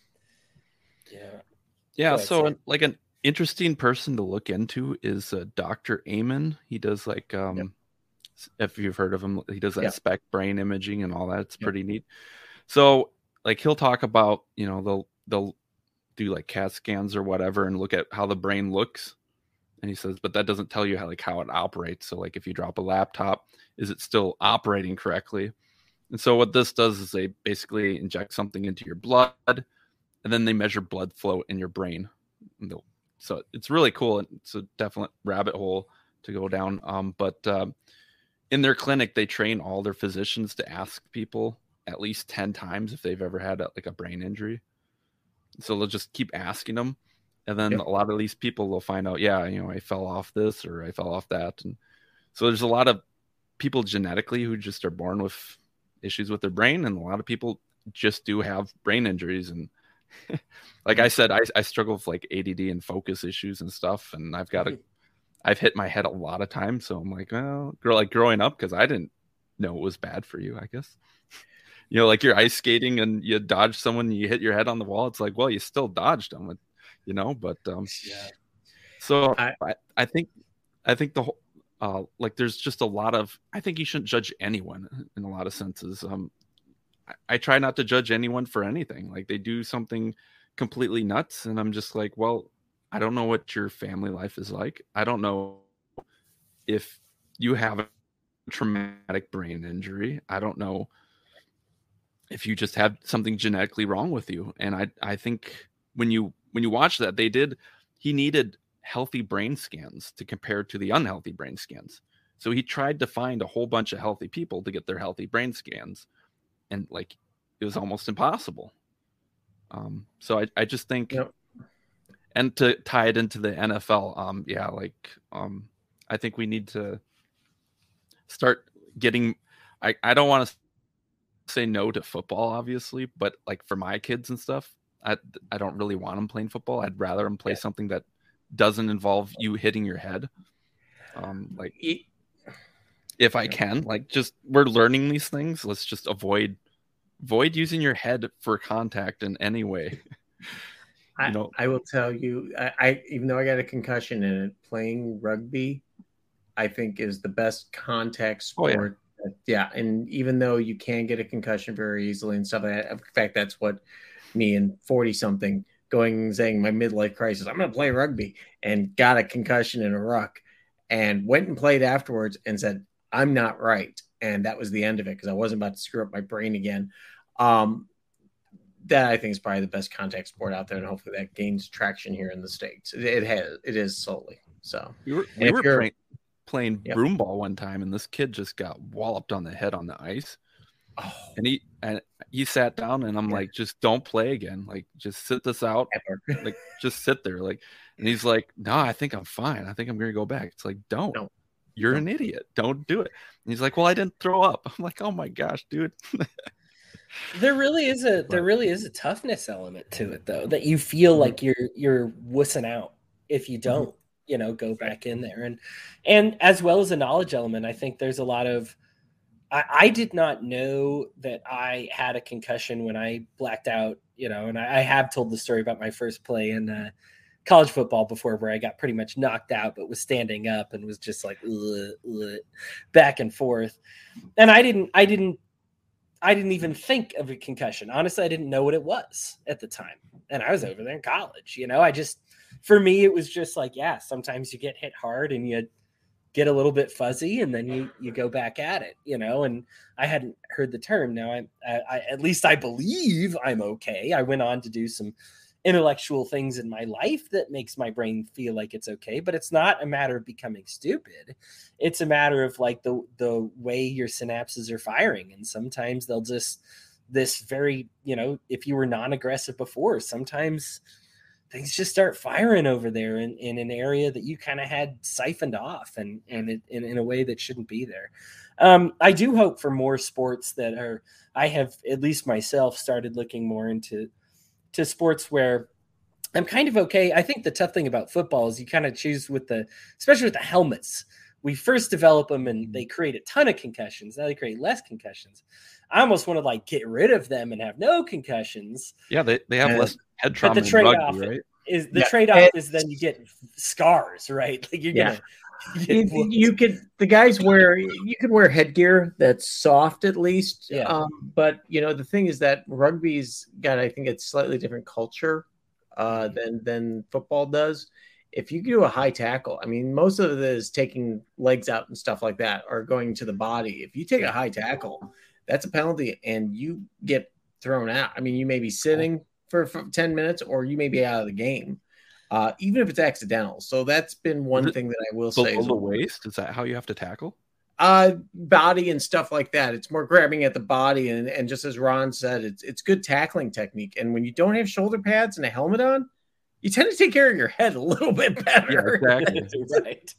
yeah, yeah. Go So, ahead, Sam. like an interesting person to look into is uh, Doctor Amen. He does like um. Yep. If you've heard of him, he does that Yep. spec brain imaging and all that. It's Yep. pretty neat. So like he'll talk about, you know, they'll they'll do like CAT scans or whatever and look at how the brain looks. And he says, but that doesn't tell you how like how it operates. So like if you drop a laptop, is it still operating correctly? And so what this does is they basically inject something into your blood, and then they measure blood flow in your brain. And they'll- So it's really cool. And it's a definite rabbit hole to go down. Um, but um, in their clinic, they train all their physicians to ask people at least ten times if they've ever had a, like a brain injury. So they'll just keep asking them. And then Yep. a lot of these people will find out, yeah, you know, I fell off this or I fell off that. And so there's a lot of people genetically who just are born with issues with their brain. And a lot of people just do have brain injuries. And like I said, I, I struggle with like A D D and focus issues and stuff. And I've got a I've hit my head a lot of times. So I'm like, well, girl, like growing up, because I didn't know it was bad for you, I guess. You know, like you're ice skating and you dodge someone, you hit your head on the wall. It's like, well, you still dodged them, you know, but um, Yeah. so I- I, I think, I think the whole, uh, like there's just a lot of, I think you shouldn't judge anyone in a lot of senses. Um, I, I try not to judge anyone for anything. Like they do something completely nuts. And I'm just like, well, I don't know what your family life is like. I don't know if you have a traumatic brain injury. I don't know if you just have something genetically wrong with you. And I, I think when you, when you watch that, they did, he needed healthy brain scans to compare to the unhealthy brain scans. So he tried to find a whole bunch of healthy people to get their healthy brain scans. And like, it was almost impossible. Um, so I, I just think, Yep. and to tie it into the N F L, um, yeah, like, um, I think we need to start getting, I, I don't want to say no to football, obviously, but like for my kids and stuff, I, I don't really want them playing football. I'd rather them play Yeah. something that doesn't involve you hitting your head. Um, like E- if I can, like just, we're learning these things. Let's just avoid, avoid using your head for contact in any way. I, You know- I will tell you, I, I even though I got a concussion in it, playing rugby, I think is the best contact Oh, yeah. sport. Yeah. And even though you can get a concussion very easily and stuff like that, in fact, that's what me and forty something going and saying my midlife crisis, I'm going to play rugby, and got a concussion in a ruck and went and played afterwards and said, I'm not right. And that was the end of it, because I wasn't about to screw up my brain again. Um, that I think is probably the best contact sport out there, and hopefully that gains traction here in the States. It, it has, it is solely so. We were, And we if were you're- playing, playing Yep. broom ball one time, and this kid just got walloped on the head on the ice. Oh, And he and he sat down, and I'm Yeah. like, just don't play again. Like, just sit this out. ever. Like, just sit there. Like, and he's like, no, I think I'm fine. I think I'm gonna go back. It's like, don't. No. You're No. an idiot. Don't do it. And he's like, well, I didn't throw up. I'm like, oh my gosh, dude. There really is a there really is a toughness element to it, though, that you feel Mhm. like you're you're wussing out if you don't, you know, go back in there, and and as well as a knowledge element. I think there's a lot of I, I did not know that I had a concussion when I blacked out, you know, and I, I have told the story about my first play in uh, college football before, where I got pretty much knocked out, but was standing up and was just like ugh, ugh, back and forth, and I didn't I didn't. I didn't even think of a concussion. Honestly, I didn't know what it was at the time. And I was over there in college. You know, I just, for me, it was just like, yeah, sometimes you get hit hard and you get a little bit fuzzy, and then you, you go back at it, you know, and I hadn't heard the term. Now I, I, I at least I believe I'm okay. I went on to do some intellectual things in my life that makes my brain feel like it's okay, but it's not a matter of becoming stupid. It's a matter of like the the way your synapses are firing. And sometimes they'll just this very, you know, if you were non-aggressive before, sometimes things just start firing over there in, in an area that you kind of had siphoned off and, and it, in, in a way that shouldn't be there. Um, I do hope for more sports that are, I have at least myself started looking more into to sports where I'm kind of okay. I think the tough thing about football is you kind of choose with the, especially with the helmets. We first develop them and they create a ton of concussions. Now they create less concussions. I almost want to like get rid of them and have no concussions. Yeah, they, they have and, less head trauma but the trade-off than rugby, right? is the yeah. trade-off and, is then you get scars, right? Like you're yeah. gonna get you, you could the guys wear you could wear headgear that's soft at least. Yeah. Um, but you know the thing is that rugby's got I think it's slightly different culture uh, than than football does. If you do a high tackle, I mean, most of it is taking legs out and stuff like that, or going to the body. If you take a high tackle, that's a penalty, and you get thrown out. I mean, you may be sitting for, for ten minutes, or you may be out of the game, uh, even if it's accidental. So that's been one thing that I will say. Below the waist, is that how you have to tackle? Uh, body and stuff like that. It's more grabbing at the body, and, and just as Ron said, it's it's good tackling technique. And when you don't have shoulder pads and a helmet on, you tend to take care of your head a little bit better. Yeah, exactly. right.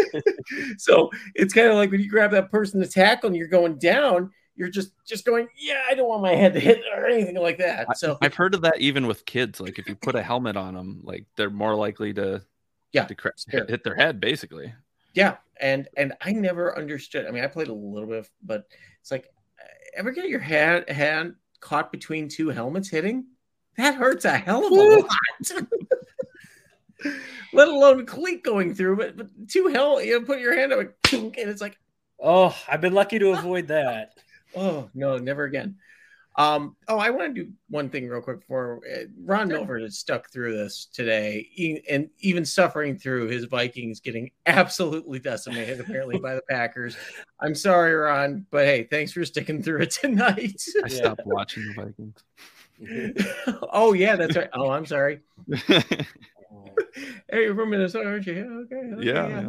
So it's kind of like when you grab that person to tackle and you're going down, you're just just going, yeah, I don't want my head to hit or anything like that. So I've heard of that even with kids. Like if you put a helmet on them, like they're more likely to yeah to cra- hit, hit their head, basically. Yeah, and and I never understood. I mean, I played a little bit, but it's like, ever get your hand hand caught between two helmets hitting? That hurts a hell of a lot. Let alone a cleat going through, but, but two hell, you know, put your hand up and it's like, oh, I've been lucky to avoid that. Oh no, never again. Um, oh, I want to do one thing real quick before uh, Ron Milford has stuck through this today, e- and even suffering through his Vikings getting absolutely decimated apparently by the Packers. I'm sorry, Ron, but hey, thanks for sticking through it tonight. I stopped watching the Vikings. Oh yeah, that's right. Oh, I'm sorry. Hey, you're from Minnesota, aren't you? Okay. okay yeah.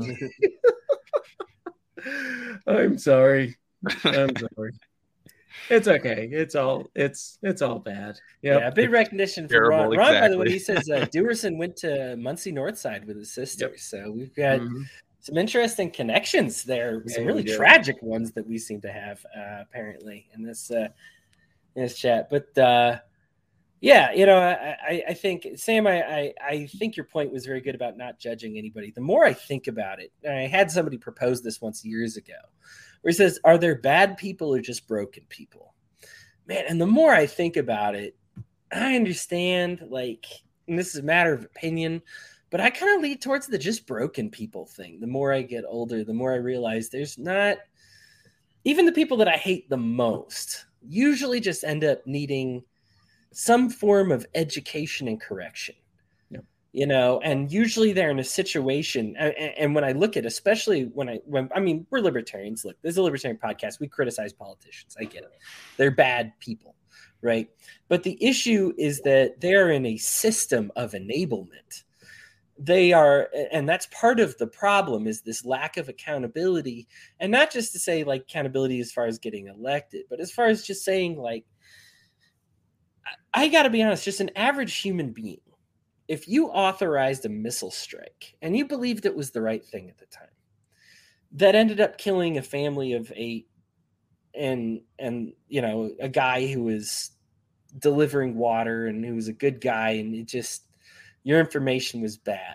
yeah. I'm sorry. I'm sorry. It's okay. It's all it's it's all bad. Yep. Yeah, big recognition for Terrible, Ron. Ron, exactly. by the way, he says uh, Dewerson went to Muncie Northside with his sister. Yep. So we've got Mhm. some interesting connections there. Yeah, some we really do. tragic ones that we seem to have uh, apparently in this uh, in this chat. But uh, yeah, you know, I, I, I think Sam, I, I I think your point was very good about not judging anybody. The more I think about it, and I had somebody propose this once years ago, where he says, "Are there bad people or just broken people?" Man, and the more I think about it, I understand, like, and this is a matter of opinion, but I kind of lead towards the just broken people thing. The more I get older, the more I realize there's not, even the people that I hate the most usually just end up needing some form of education and correction. Yep. You know, and usually they're in a situation, and, and when I look at, especially when I, when I mean, we're libertarians. Look, this is a libertarian podcast. We criticize politicians. I get it. They're bad people, right? But the issue is that they're in a system of enablement. They are, and that's part of the problem, is this lack of accountability. And not just to say like accountability as far as getting elected, but as far as just saying like, I, I got to be honest, just an average human being, if you authorized a missile strike and you believed it was the right thing at the time, that ended up killing a family of eight and, and, you know, a guy who was delivering water and who was a good guy, and it just, your information was bad.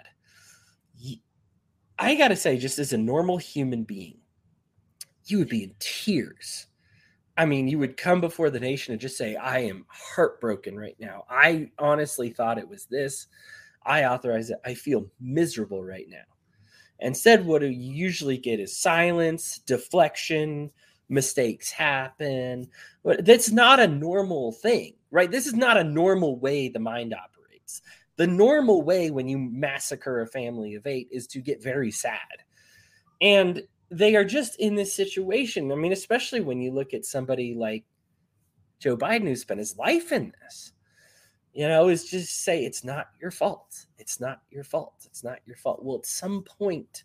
I got to say, just as a normal human being, you would be in tears. I mean, you would come before the nation and just say, I am heartbroken right now. I honestly thought it was this. I authorized it. I feel miserable right now. Instead, what you usually get is silence, deflection, mistakes happen. But that's not a normal thing, right? This is not a normal way the mind operates. The normal way when you massacre a family of eight is to get very sad. And they are just in this situation. I mean, especially when you look at somebody like Joe Biden, who spent his life in this. You know, is just say it's not your fault. It's not your fault. It's not your fault. Well, at some point,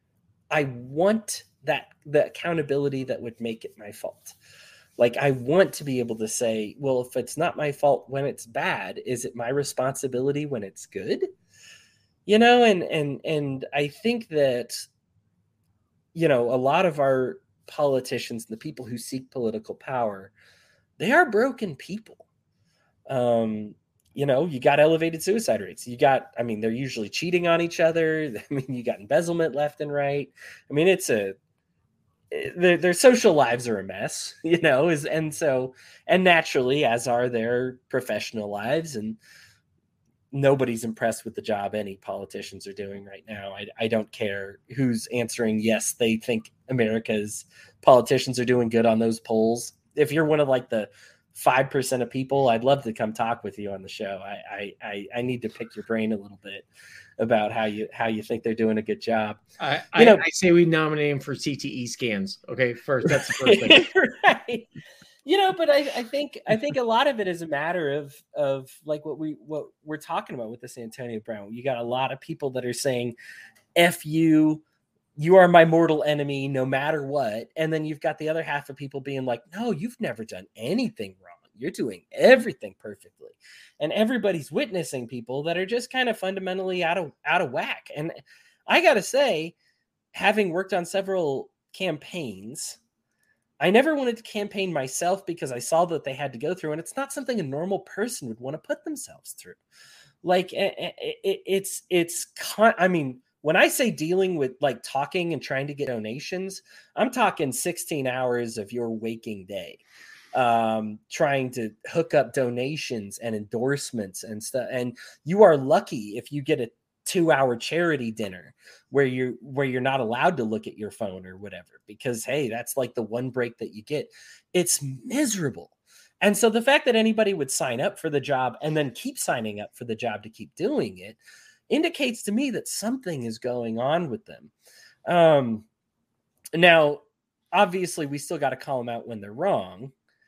I want that the accountability that would make it my fault. Like, I want to be able to say, well, if it's not my fault when it's bad, is it my responsibility when it's good? You know, and and and I think that, you know, a lot of our politicians and the people who seek political power, they are broken people. Um, you know, you got elevated suicide rates. You got, I mean, they're usually cheating on each other. I mean, you got embezzlement left and right. I mean, it's a, their, their social lives are a mess, you know, is, and so, and naturally, as are their professional lives, and nobody's impressed with the job any politicians are doing right now. I, I don't care who's answering. Yes, they think America's politicians are doing good on those polls. If you're one of like the five percent of people, I'd love to come talk with you on the show. I, I, I need to pick your brain a little bit about how you, how you think they're doing a good job. I, you I, know, I say we nominate him for C T E scans. Okay. First, that's the first thing. Right. You know, but I, I think, I think a lot of it is a matter of, of like what we, what we're talking about with this Antonio Brown. You got a lot of people that are saying, F you, you are my mortal enemy, no matter what. And then you've got the other half of people being like, no, you've never done anything wrong. You're doing everything perfectly. And everybody's witnessing people that are just kind of fundamentally out of, out of whack. And I got to say, having worked on several campaigns, I never wanted to campaign myself because I saw that they had to go through, and it's not something a normal person would want to put themselves through. Like it, it, it's, it's, con- I mean, when I say dealing with like talking and trying to get donations, I'm talking sixteen hours of your waking day, um, trying to hook up donations and endorsements and stuff. And you are lucky if you get a two hour charity dinner where you're, where you're not allowed to look at your phone or whatever, because, hey, that's like the one break that you get. It's miserable. And so the fact that anybody would sign up for the job and then keep signing up for the job to keep doing it indicates to me that something is going on with them. Um, now, obviously, we still got to call them out when they're wrong.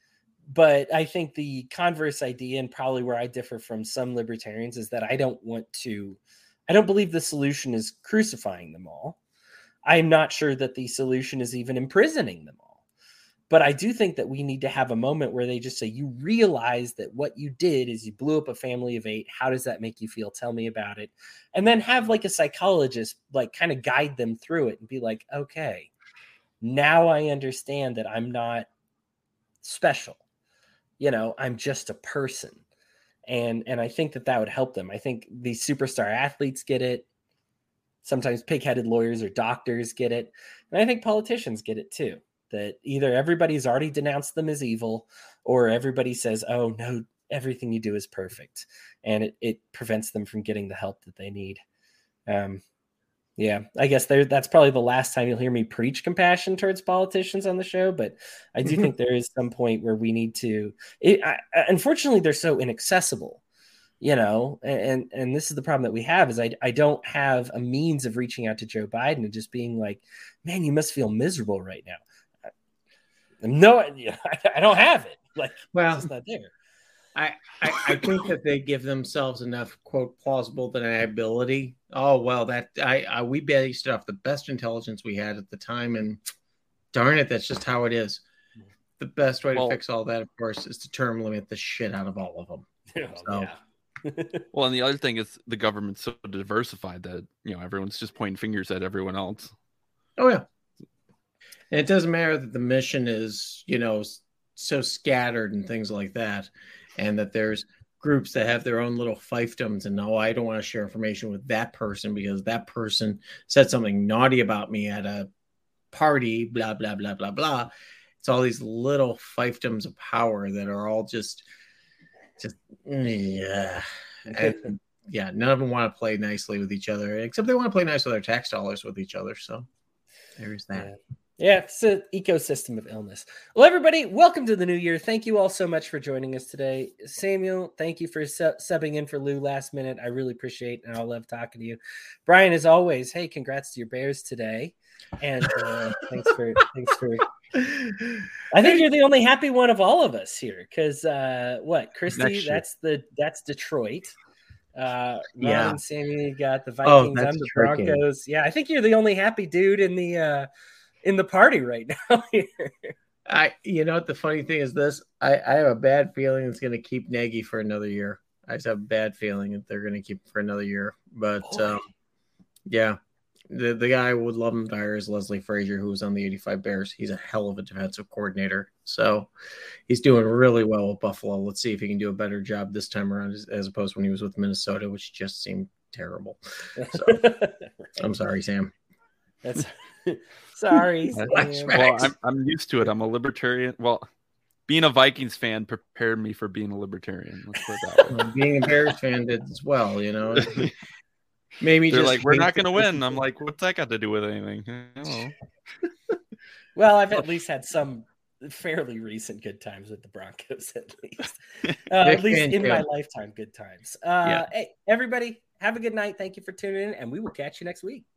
But I think the converse idea, and probably where I differ from some libertarians, is that I don't want to, I don't believe the solution is crucifying them all. I'm not sure that the solution is even imprisoning them all. But I do think that we need to have a moment where they just say, you realize that what you did is you blew up a family of eight. How does that make you feel? Tell me about it. And then have like a psychologist, like kind of guide them through it and be like, okay, now I understand that I'm not special. You know, I'm just a person. And, and I think that that would help them. I think these superstar athletes get it. Sometimes pig-headed lawyers or doctors get it. And I think politicians get it too. That either everybody's already denounced them as evil, or everybody says, oh, no, everything you do is perfect. And it, it prevents them from getting the help that they need. Um, yeah, I guess there, that's probably the last time you'll hear me preach compassion towards politicians on the show. But I do think there is some point where we need to, it, I, unfortunately, they're so inaccessible, you know, and, and this is the problem that we have is I, I don't have a means of reaching out to Joe Biden and just being like, man, you must feel miserable right now. No, I don't have it. Like, well, it's just not there. I, I, I think that they give themselves enough, quote, plausible deniability. Oh, well, that I, I we based it off the best intelligence we had at the time. And darn it, that's just how it is. The best way well, to fix all that, of course, is to term limit the shit out of all of them. Oh, so. Yeah. Well, and the other thing is the government's so diversified that, you know, everyone's just pointing fingers at everyone else. Oh, yeah. And it doesn't matter that the mission is, you know, so scattered and things like that, and that there's groups that have their own little fiefdoms and no, I don't want to share information with that person because that person said something naughty about me at a party, blah, blah, blah, blah, blah. It's all these little fiefdoms of power that are all just, just, yeah. And yeah, none of them want to play nicely with each other, except they want to play nice with their tax dollars with each other. So there's that. Yeah. Yeah, it's an ecosystem of illness. Well, everybody, welcome to the new year. Thank you all so much for joining us today. Samuel, thank you for su- subbing in for Lou last minute. I really appreciate it, and I love talking to you. Brian, as always, hey, congrats to your Bears today. And uh, thanks for thanks for I think you're the only happy one of all of us here, because uh, what, Christy? Next year. That's the that's Detroit. Uh, Ron Yeah. and Sammy got the Oh, Vikings. that's I'm the Detroit game. Broncos. Yeah, I think you're the only happy dude in the uh, in the party right now. Here. I, you know what the funny thing is this? I, I have a bad feeling it's going to keep Nagy for another year. I just have a bad feeling that they're going to keep him for another year. But um, yeah, the the guy I would love him to hire is Leslie Frazier, who was on the eighty-five Bears. He's a hell of a defensive coordinator. So he's doing really well with Buffalo. Let's see if he can do a better job this time around as, as opposed to when he was with Minnesota, which just seemed terrible. So I'm sorry, Sam. That's sorry. Well, Sam. I'm, I'm used to it. I'm a libertarian. Well, being a Vikings fan prepared me for being a libertarian. Let's put it that way. Well, being a Bears fan did as well, you know. Maybe They're just like, we're hate not going to the- win. I'm like, what's that got to do with anything? I don't know. Well, I've at least had some fairly recent good times with the Broncos, at least. Uh, at least fan in my too. lifetime, good times. Uh, Yeah. Hey, everybody, have a good night. Thank you for tuning in, and we will catch you next week.